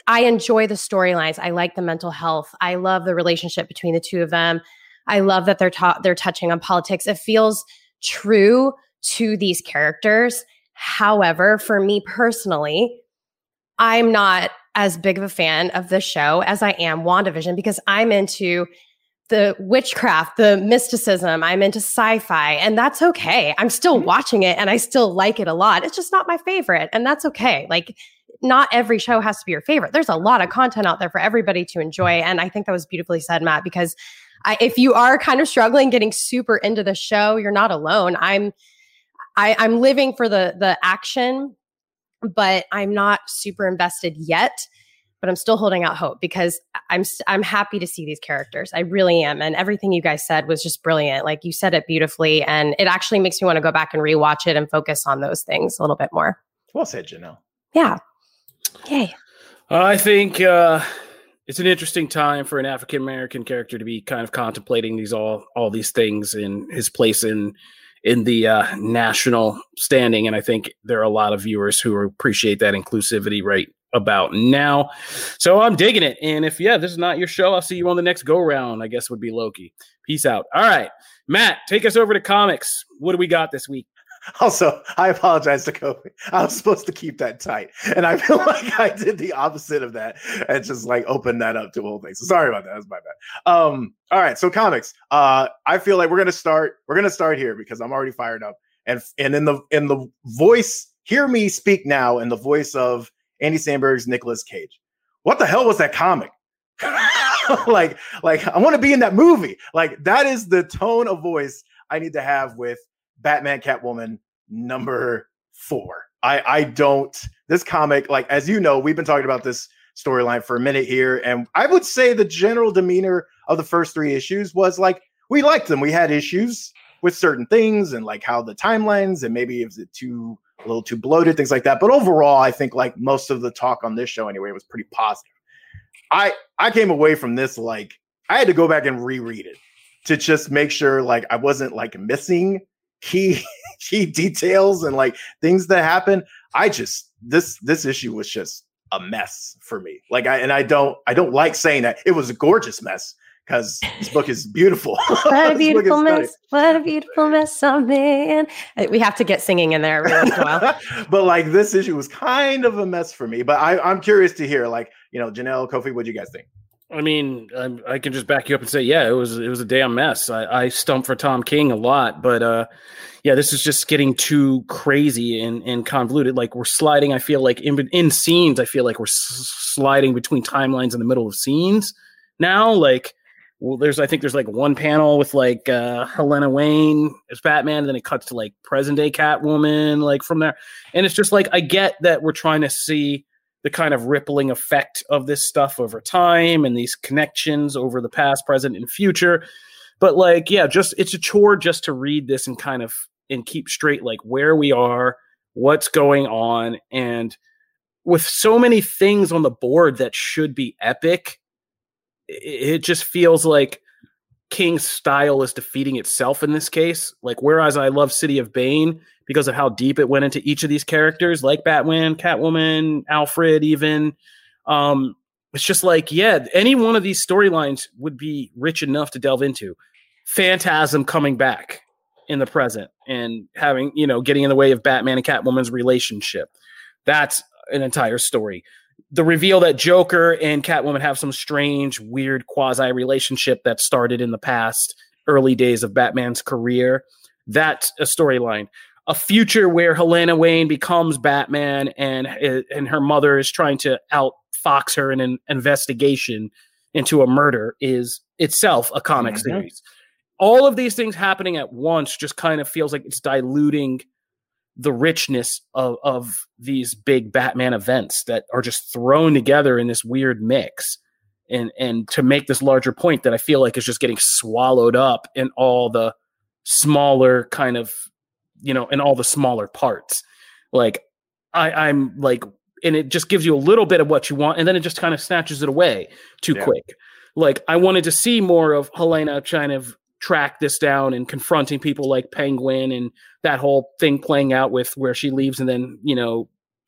I enjoy the storylines. I like the mental health. I love the relationship between the two of them. I love that they're touching on politics. It feels true to these characters. However, for me personally, I'm not as big of a fan of the show as I am WandaVision, because I'm into the witchcraft, the mysticism. I'm into sci-fi, and that's okay. I'm still watching it and I still like it a lot. It's just not my favorite, and that's okay. Like, not every show has to be your favorite. There's a lot of content out there for everybody to enjoy. And I think that was beautifully said, Matt, because if you are kind of struggling getting super into the show, you're not alone. I'm living for the action, but I'm not super invested yet. But I'm still holding out hope, because I'm happy to see these characters. I really am. And everything you guys said was just brilliant. Like, you said it beautifully, and it actually makes me want to go back and rewatch it and focus on those things a little bit more. Well said, Janelle. Yeah. Yay. I think it's an interesting time for an African American character to be kind of contemplating all these things in his place in the national standing, and I think there are a lot of viewers who appreciate that inclusivity right about now. So I'm digging it, and if this is not your show, I'll see you on the next go round. I guess would be Loki. Peace out. All right, Matt, take us over to comics. What do we got this week? Also, I apologize to Kofi. I was supposed to keep that tight, and I feel like I did the opposite of that and just like opened that up to whole thing. So sorry about that. That's my bad. All right, so comics. I feel like we're gonna start here because I'm already fired up, and in the voice, hear me speak now in the voice of Andy Samberg's Nicolas Cage. What the hell was that comic? like I want to be in that movie. Like, that is the tone of voice I need to have with Batman Catwoman number 4. I don't, this comic, like, as you know, we've been talking about this storyline for a minute here, and I would say the general demeanor of the first 3 issues was like, we liked them. We had issues with certain things and like how the timelines and maybe is it a little too bloated, things like that. But overall, I think like most of the talk on this show anyway was pretty positive. I came away from this like I had to go back and reread it to just make sure like I wasn't like missing key details and like things that happen. This issue was just a mess for me. Like I don't like saying that it was a gorgeous mess, because this book is beautiful. What a beautiful mess. What a beautiful mess, oh man. We have to get singing in there every once in a while. But like this issue was kind of a mess for me. But I'm curious to hear, like, Janelle, Kofi, what do you guys think? I mean, I can just back you up and say, yeah, it was a damn mess. I stumped for Tom King a lot, but this is just getting too crazy and convoluted. Like, we're sliding, I feel like in scenes, I feel like we're sliding between timelines in the middle of scenes now. Like, well, I think there's like one panel with like Helena Wayne as Batman, and then it cuts to like present day Catwoman, like from there. And it's just like, I get that we're trying to see the kind of rippling effect of this stuff over time and these connections over the past, present, and future. But like, yeah, it's a chore just to read this and keep straight like where we are, what's going on. And with so many things on the board that should be epic, it just feels like King's style is defeating itself in this case. Like, whereas I love City of Bane because of how deep it went into each of these characters, like Batman, Catwoman, Alfred, even. It's just like, yeah, any one of these storylines would be rich enough to delve into. Phantasm coming back in the present and having, getting in the way of Batman and Catwoman's relationship. That's an entire story. The reveal that Joker and Catwoman have some strange, weird quasi relationship that started in the past early days of Batman's career. That's a storyline. A future where Helena Wayne becomes Batman and her mother is trying to outfox her in an investigation into a murder is itself a comic series. All of these things happening at once just kind of feels like it's diluting the richness of these big Batman events that are just thrown together in this weird mix. And to make this larger point that I feel like is just getting swallowed up in all the smaller kind of, in all the smaller parts. Like I'm like, and it just gives you a little bit of what you want. And then it just kind of snatches it away too quick. Like, I wanted to see more of Helena trying to track this down and confronting people like Penguin and that whole thing playing out with where she leaves and then,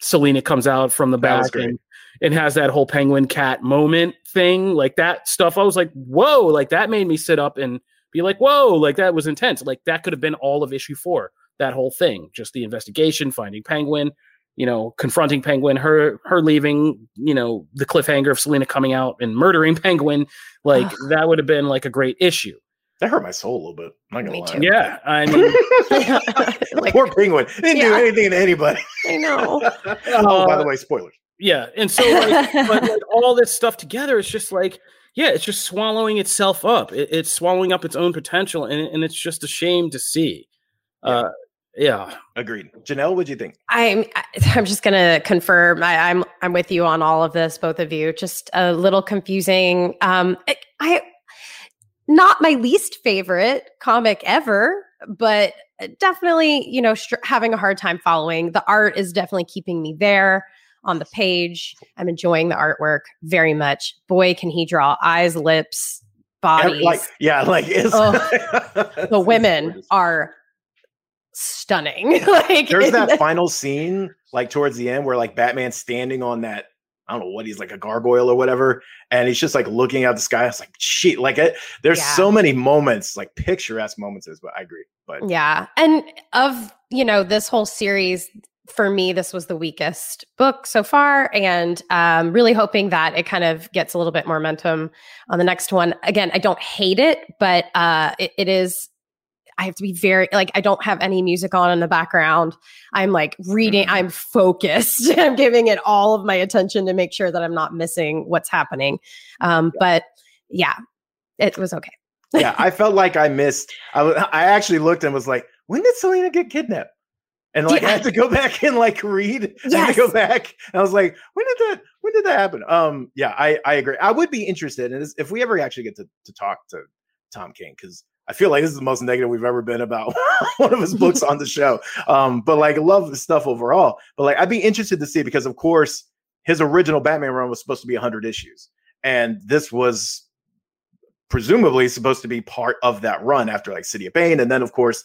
Selena comes out from the back and has that whole penguin cat moment thing, like that stuff. I was like, whoa, like that made me sit up and be like, whoa, like that was intense. Like that could have been all of issue 4, that whole thing, just the investigation, finding Penguin, confronting Penguin, her leaving, the cliffhanger of Selena coming out and murdering Penguin. Like that would have been like a great issue. That hurt my soul a little bit. I'm not gonna lie. Yeah, I mean, poor Penguin didn't do anything to anybody. I know. Oh, by the way, spoilers. Yeah, and so but all this stuff together, it's just like, it's just swallowing itself up. It's swallowing up its own potential, and it's just a shame to see. Yeah, agreed. Janelle, what'd you think? I'm just gonna confirm. I'm with you on all of this, both of you. Just a little confusing. I not my least favorite comic ever, but definitely, having a hard time following. The art is definitely keeping me there on the page. I'm enjoying the artwork very much. Boy, can he draw eyes, lips, bodies. The women are stunning. There's that final scene, towards the end, where Batman's standing on that, I don't know what he's like, a gargoyle or whatever, and he's just looking at the sky. It's like, shit, there's so many moments, picturesque moments, but I agree. But yeah, and of this whole series, for me, this was the weakest book so far, and really hoping that it kind of gets a little bit more momentum on the next one. Again, I don't hate it, but it is. I have to be very I don't have any music on in the background. I'm reading. I'm focused. I'm giving it all of my attention to make sure that I'm not missing what's happening. But yeah, it was okay. Yeah, I felt like I missed. I actually looked and was like, when did Selena get kidnapped? And I had to go back and read. Yes. I had to go back. And I was like, when did that happen? I agree. I would be interested in this if we ever actually get to talk to Tom King, because I feel like this is the most negative we've ever been about one of his books on the show. But love the stuff overall. But I'd be interested to see, because of course his original Batman run was supposed to be 100 issues. And this was presumably supposed to be part of that run after City of Bane. And then of course,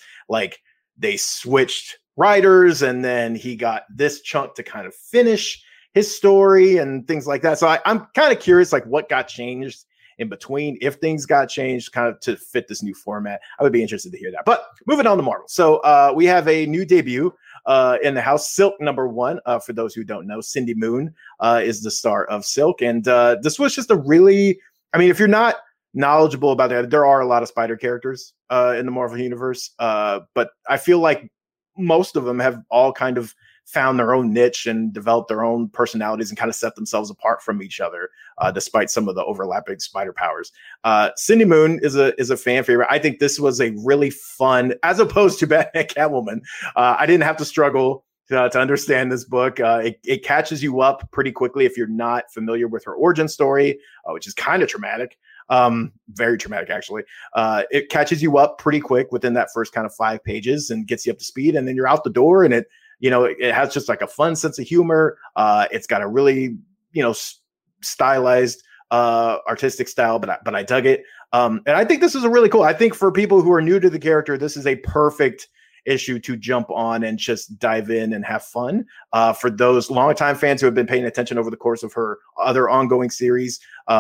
they switched writers, and then he got this chunk to kind of finish his story and things like that. So I'm kind of curious, what got changed in between, if things got changed kind of to fit this new format. I would be interested to hear that. But moving on to Marvel. So we have a new debut in the house, Silk #1. For those who don't know, Cindy Moon is the star of Silk. And this was just a really, if you're not knowledgeable about that, there are a lot of spider characters in the Marvel universe. But I feel like most of them have all kind of found their own niche and developed their own personalities and kind of set themselves apart from each other, despite some of the overlapping spider powers. Cindy Moon is a fan favorite. I think this was a really fun, as opposed to Batman Catwoman. I didn't have to struggle to understand this book. It catches you up pretty quickly if you're not familiar with her origin story, which is kind of traumatic. Very traumatic, actually. It catches you up pretty quick within that first kind of 5 pages and gets you up to speed, and then you're out the door, and it has just a fun sense of humor. It's got a really, stylized, artistic style, but I dug it. And I think this is a really cool. I think for people who are new to the character, this is a perfect issue to jump on and just dive in and have fun. For those longtime fans who have been paying attention over the course of her other ongoing series,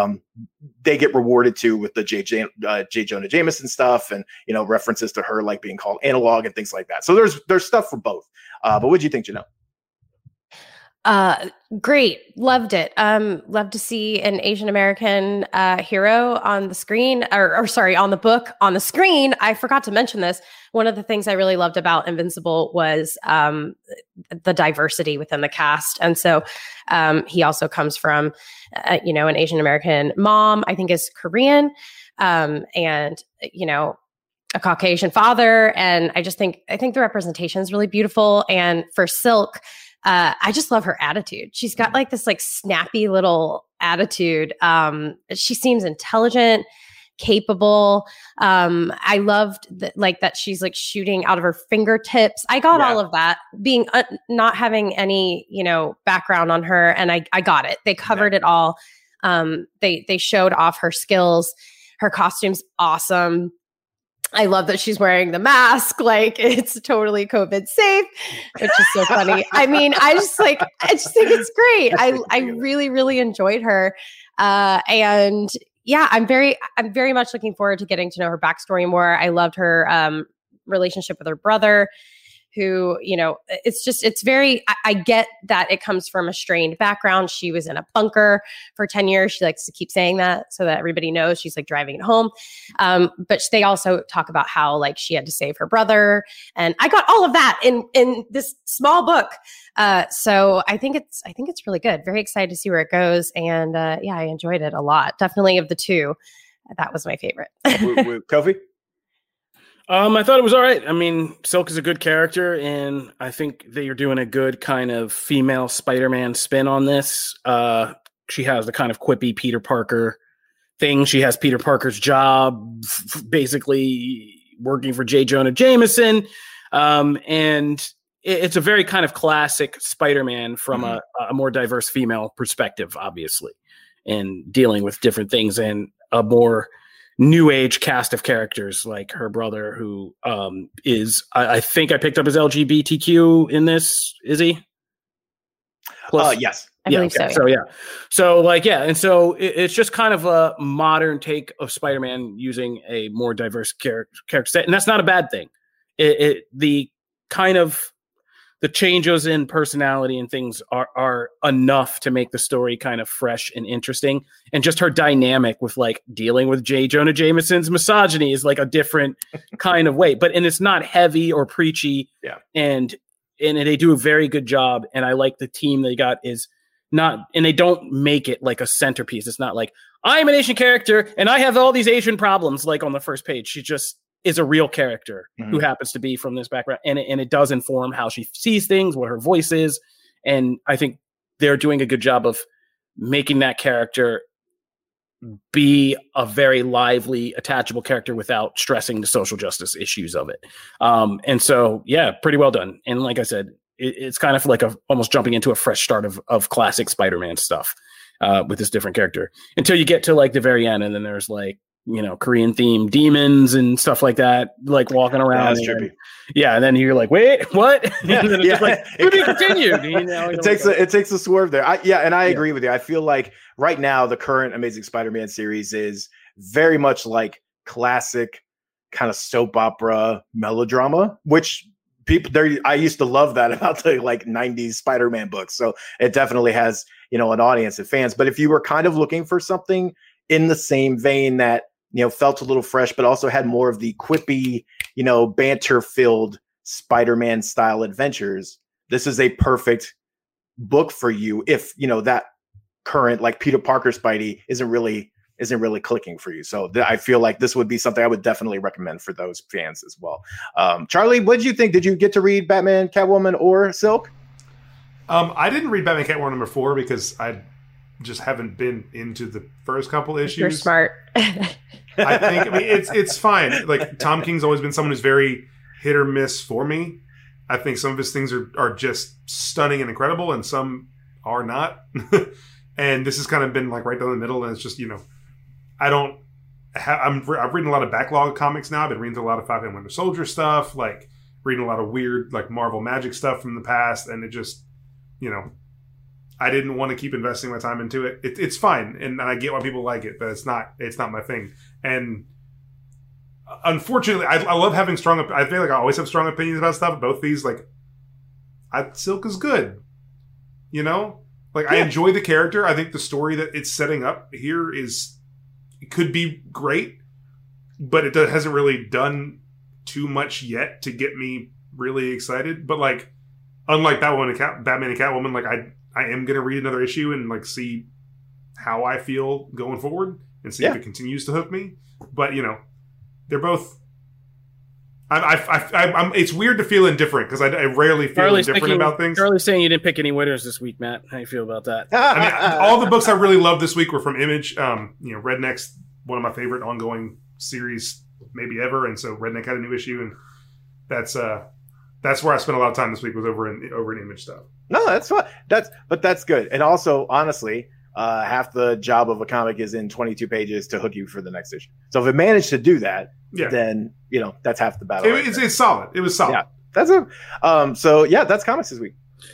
they get rewarded too with the J. Jonah Jameson stuff, and references to her being called Analog and things like that. So there's stuff for both. But what do you think, Janelle? Great. Loved it. Love to see an Asian American hero on the screen, or sorry, on the book, on the screen. I forgot to mention this. One of the things I really loved about Invincible was the diversity within the cast. And so he also comes from, an Asian American mom, I think is Korean, and, a Caucasian father. And I think the representation is really beautiful. And for Silk, I just love her attitude. She's got this snappy little attitude. She seems intelligent, capable. I loved that she's shooting out of her fingertips. I got all of that, being not having any, background on her. And I got it. They covered it all. They showed off her skills. Her costume's awesome. I love that she's wearing the mask. Like, it's totally COVID safe, which is so funny. I mean, I just think it's great. I really, really enjoyed her. And yeah, I'm very much looking forward to getting to know her backstory more. I loved her relationship with her brother, who, you know, it's very, I get that it comes from a strained background. She was in a bunker for 10 years. She likes to keep saying that so that everybody knows she's like driving it home. But they also talk about how like she had to save her brother. And I got all of that in this small book. So I think it's really good. Very excited to see where it goes. And yeah, I enjoyed it a lot. Definitely of the two, that was my favorite. Kofi? I thought it was all right. I mean, Silk is a good character, and I think they are doing a good kind of female Spider-Man spin on this. She has the kind of quippy Peter Parker thing. She has Peter Parker's job, basically working for J. Jonah Jameson. And it's a very kind of classic Spider-Man from a more diverse female perspective, obviously, and dealing with different things and a more new age cast of characters like her brother, who is, I think I picked up his LGBTQ in this. Is he? Yes. I believe so. Yeah. So, yeah. So, like, yeah. And so it's just kind of a modern take of Spider-Man using a more diverse character set. And that's not a bad thing. The kind of the changes in personality and things are enough to make the story kind of fresh and interesting. And just her dynamic with like dealing with J. Jonah Jameson's misogyny is like a different kind of way, and it's not heavy or preachy. Yeah. And they do a very good job. And I like the team they got is not, and they don't make it like a centerpiece. It's not like I'm an Asian character and I have all these Asian problems. Like on the first page, she just is a real character who happens to be from this background. And it does inform how she sees things, what her voice is. And I think they're doing a good job of making that character be a very lively, attachable character without stressing the social justice issues of it. And so, yeah, pretty well done. And like I said, it's kind of like almost jumping into a fresh start of classic Spider-Man stuff with this different character until you get to like the very end. And then there's like, you know, Korean themed demons and stuff like that, like walking around. That's trippy. Yeah. And then you're like, wait, what? And then it's just like, to be continued. You know, it takes a swerve there. I agree with you. I feel like right now the current Amazing Spider-Man series is very much like classic kind of soap opera melodrama, which I used to love that about the like 90s Spider-Man books. So it definitely has, you know, an audience of fans. But if you were kind of looking for something in the same vein that, you know, felt a little fresh, but also had more of the quippy, you know, banter-filled Spider-Man style adventures, this is a perfect book for you. If, you know, that current like Peter Parker Spidey isn't really clicking for you. So I feel like this would be something I would definitely recommend for those fans as well. Charlie, what did you think? Did you get to read Batman, Catwoman, or Silk? I didn't read Batman, Catwoman number 4 because I just haven't been into the first couple issues. You're smart. I mean, it's fine. Like Tom King's always been someone who's very hit or miss for me. I think some of his things are just stunning and incredible, and some are not. And this has kind of been like right down the middle. And it's just, you know, I've reading a lot of backlog comics now. I've been reading through a lot of Falcon and Winter Soldier stuff, like reading a lot of weird like Marvel Magic stuff from the past, and it just, you know, I didn't want to keep investing my time into it. It's fine, and I get why people like it, but it's not my thing. And unfortunately, I love having I feel like I always have strong opinions about stuff. Both these, like, Silk is good. You know, like I enjoy the character. I think the story that it's setting up here could be great, but it hasn't really done too much yet to get me really excited. But like, unlike Batman and Catwoman, like I am going to read another issue and like see how I feel going forward and see if it continues to hook me. But, you know, they're both. It's weird to feel indifferent because I rarely feel indifferent about things. Charlie's saying you didn't pick any winners this week, Matt. How do you feel about that? I mean, all the books I really loved this week were from Image. You know, Redneck's one of my favorite ongoing series maybe ever, and so Redneck had a new issue, and that's where I spent a lot of time this week was over in Image stuff. No, that's fine. That's good. And also, honestly, half the job of a comic is in 22 pages to hook you for the next issue. So if it managed to do that, then that's half the battle. It's solid. It was solid. Yeah, that's it. That's comics this week.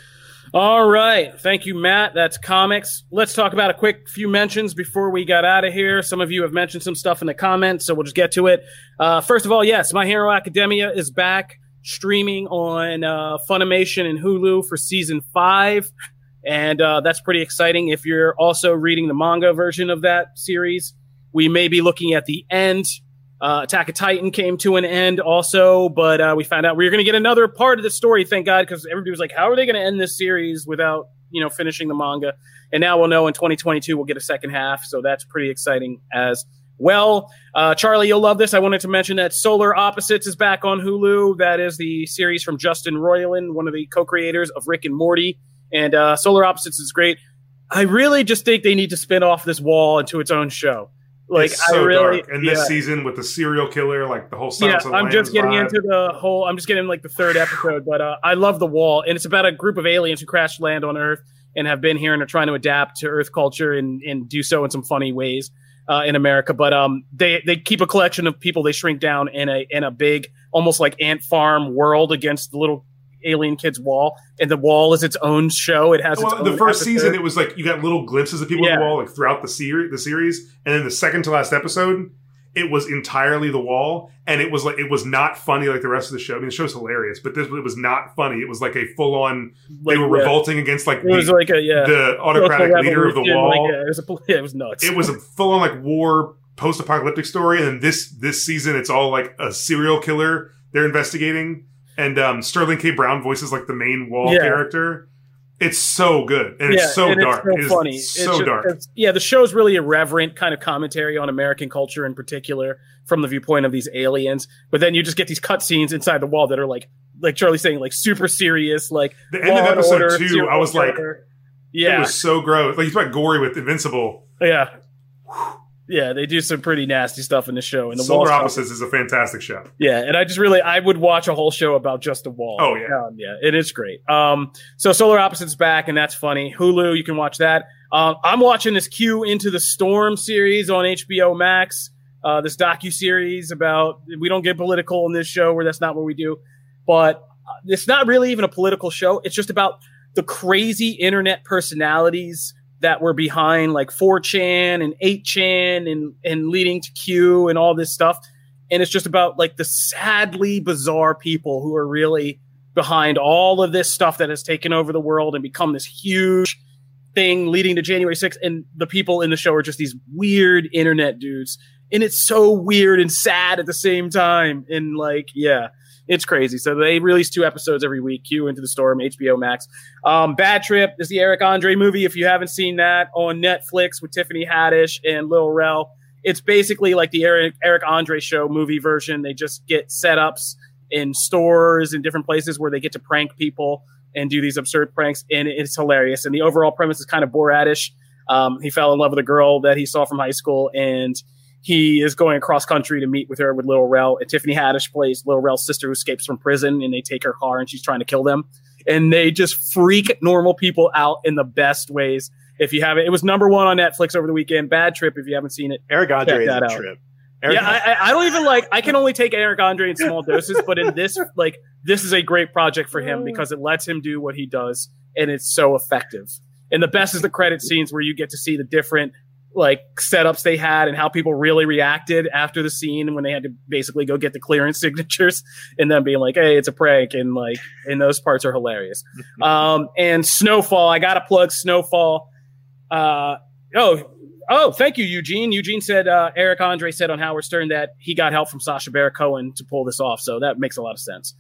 All right. Thank you, Matt. That's comics. Let's talk about a quick few mentions before we got out of here. Some of you have mentioned some stuff in the comments, so we'll just get to it. First of all, yes, My Hero Academia is back streaming on Funimation and Hulu for season 5. And that's pretty exciting. If you're also reading the manga version of that series, we may be looking at the end. Attack of Titan came to an end also, but we found out we were going to get another part of the story, thank God, because everybody was like, how are they going to end this series without, finishing the manga? And now we'll know in 2022 we'll get a second half, so that's pretty exciting as well. Charlie, you'll love this. I wanted to mention that Solar Opposites is back on Hulu. That is the series from Justin Roiland, one of the co-creators of Rick and Morty. And Solar Opposites is great. I really just think they need to spin off this wall into its own show. It's so dark. And this season with the serial killer, like the whole Silence of the I'm Lambs just getting vibe. into I'm just getting like the third episode, but I love The Wall. And it's about a group of aliens who crash land on Earth and have been here and are trying to adapt to Earth culture and do so in some funny ways in America. But they keep a collection of people they shrink down in a big, almost like ant farm world against the little alien kid's wall, and the wall is its own show. It has its own the first episode. Season, it was like you got little glimpses of people on the wall like throughout the series, and then the second to last episode, it was entirely the wall, and it was not funny like the rest of the show. I mean, the show's hilarious, but it was not funny. It was like a full on. They were revolting against like the autocratic leader of the wall. It was nuts. It was a full on like war post apocalyptic story, and then this season, it's all like a serial killer they're investigating. And Sterling K. Brown voices like the main wall character. It's so good. And it's so dark. It's so funny. So dark. The show's really irreverent kind of commentary on American culture in particular from the viewpoint of these aliens. But then you just get these cutscenes inside the wall that are like Charlie's saying, like super serious. Like the end of episode 2, I was like, it was so gross. Like, he's about gory with Invincible. Yeah. Yeah, they do some pretty nasty stuff in the show. And the Solar Opposites is a fantastic show. Yeah, and I would watch a whole show about just the wall. Oh, yeah. Yeah, it is great. So Solar Opposites back, and that's funny. Hulu, you can watch that. I'm watching this Q Into the Storm series on HBO Max, this docuseries about, we don't get political in this show, where that's not what we do, but it's not really even a political show. It's just about the crazy internet personalities that were behind like 4chan and 8chan and leading to Q and all this stuff. And it's just about like the sadly bizarre people who are really behind all of this stuff that has taken over the world and become this huge thing leading to January 6th. And the people in the show are just these weird internet dudes. And it's so weird and sad at the same time. And like, it's crazy. So they release 2 episodes every week. Q Into the Storm, HBO Max. Bad Trip is the Eric Andre movie. If you haven't seen that, on Netflix with Tiffany Haddish and Lil Rel. It's basically like the Eric Andre show movie version. They just get setups in stores and different places where they get to prank people and do these absurd pranks. And it's hilarious. And the overall premise is kind of Borat-ish. He fell in love with a girl that he saw from high school, and he is going across country to meet with her with Lil Rel. And Tiffany Haddish plays Lil Rel's sister who escapes from prison, and they take her car and she's trying to kill them. And they just freak normal people out in the best ways. If you haven't, it was number 1 on Netflix over the weekend. Bad Trip. If you haven't seen it, Eric Andre is a trip. I don't even I can only take Eric Andre in small doses, but in this, this is a great project for him because it lets him do what he does. And it's so effective. And the best is the credit scenes where you get to see the different setups they had and how people really reacted after the scene when they had to basically go get the clearance signatures and then being like, hey, it's a prank. And and those parts are hilarious. And Snowfall, I got to plug Snowfall. Thank you, Eugene. Eugene said, Eric Andre said on Howard Stern that he got help from Sacha Baron Cohen to pull this off. So that makes a lot of sense.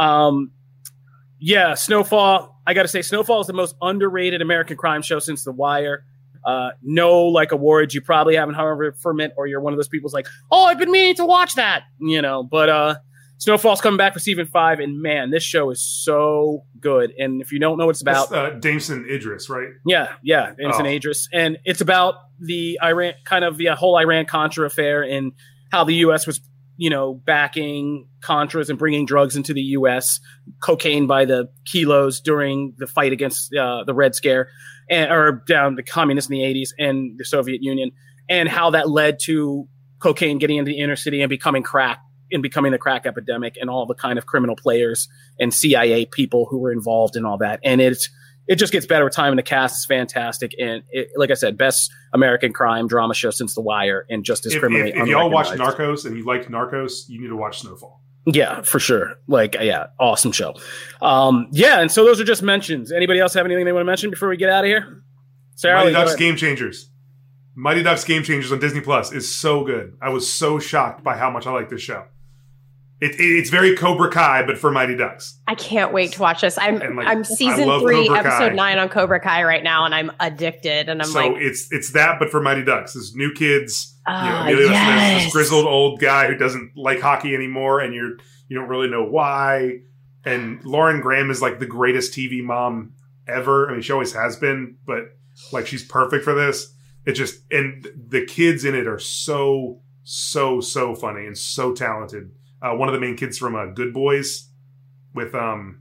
Snowfall. I got to say, Snowfall is the most underrated American crime show since The Wire. No awards you probably haven't heard from it, or you're one of those people's like, oh, I've been meaning to watch that, but Snowfall's coming back for season 5, and man, this show is so good. And if you don't know what it's about, Damson Idris, right? Yeah, Damson Idris, and it's about the whole Iran Contra affair and how the U.S. was backing Contras and bringing drugs into the U.S., cocaine by the kilos during the fight against the Red Scare, or down the communists in the 80s and the Soviet Union, and how that led to cocaine getting into the inner city and becoming the crack epidemic, and all the kind of criminal players and CIA people who were involved in all that. And it just gets better with time, and the cast is fantastic. And like I said, best American crime drama show since The Wire, and just as criminally if y'all watch Narcos and you like Narcos, you need to watch Snowfall. Yeah, for sure. Awesome show. And so those are just mentions. Anybody else have anything they want to mention before we get out of here? Sarah, Mighty Ducks Game Changers. Mighty Ducks Game Changers on Disney Plus is so good. I was so shocked by how much I like this show. It's very Cobra Kai, but for Mighty Ducks. I can't wait to watch this. I'm season 3, episode 9 on Cobra Kai right now, and I'm addicted. And it's that, but for Mighty Ducks. There's new kids. There's this grizzled old guy who doesn't like hockey anymore, and you don't really know why. And Lauren Graham is like the greatest TV mom ever. I mean, she always has been, but like she's perfect for this. And the kids in it are so funny and so talented. One of the main kids from Good Boys with the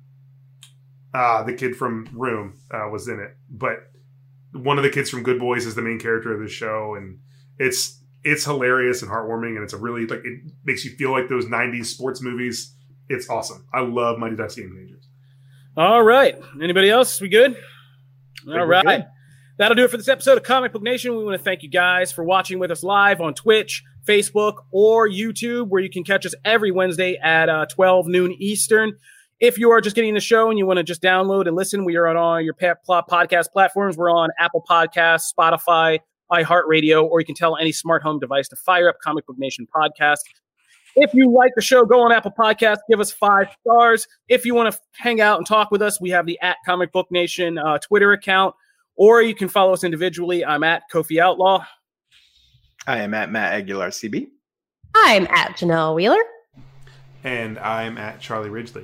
kid from Room was in it. But one of the kids from Good Boys is the main character of the show. And it's hilarious and heartwarming. And it's it makes you feel like those 90s sports movies. It's awesome. I love Mighty Ducks Game Changers. All right. Anybody else? We good? All right. Good. That'll do it for this episode of Comic Book Nation. We want to thank you guys for watching with us live on Twitch, Facebook, or YouTube, where you can catch us every Wednesday at 12 noon Eastern. If you are just getting the show and you want to just download and listen, we are on all your podcast platforms. We're on Apple Podcasts, Spotify, iHeartRadio, or you can tell any smart home device to fire up Comic Book Nation podcast. If you like the show, go on Apple Podcasts, give us 5 stars. If you want to hang out and talk with us, we have the @ComicBookNation Twitter account, or you can follow us individually. I'm at Kofi Outlaw. I am at Matt Aguilar CB. I'm at Janelle Wheeler. And I'm at Charlie Ridgely.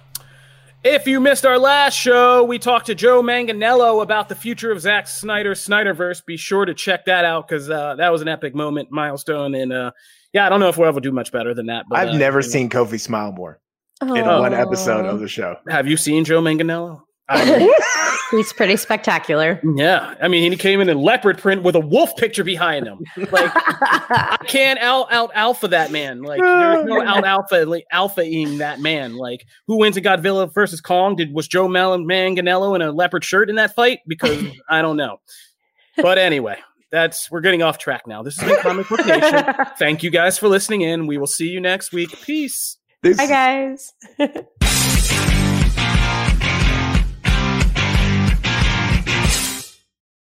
If you missed our last show, we talked to Joe Manganiello about the future of Zack Snyder's Snyderverse. Be sure to check that out, because that was an epic milestone. And I don't know if we'll ever do much better than that. But I've never seen Kofi smile more in one episode of the show. Have you seen Joe Manganiello? He's pretty spectacular. Yeah. I mean, he came in leopard print with a wolf picture behind him. Like, I can't out alpha that man. Like, there's no out alpha-ing that man. Like, who wins in Godzilla versus Kong? Was Joe Manganiello in a leopard shirt in that fight? Because I don't know. But anyway, we're getting off track now. This has been Comic Book Nation. Thank you guys for listening in. We will see you next week. Peace. Bye, guys.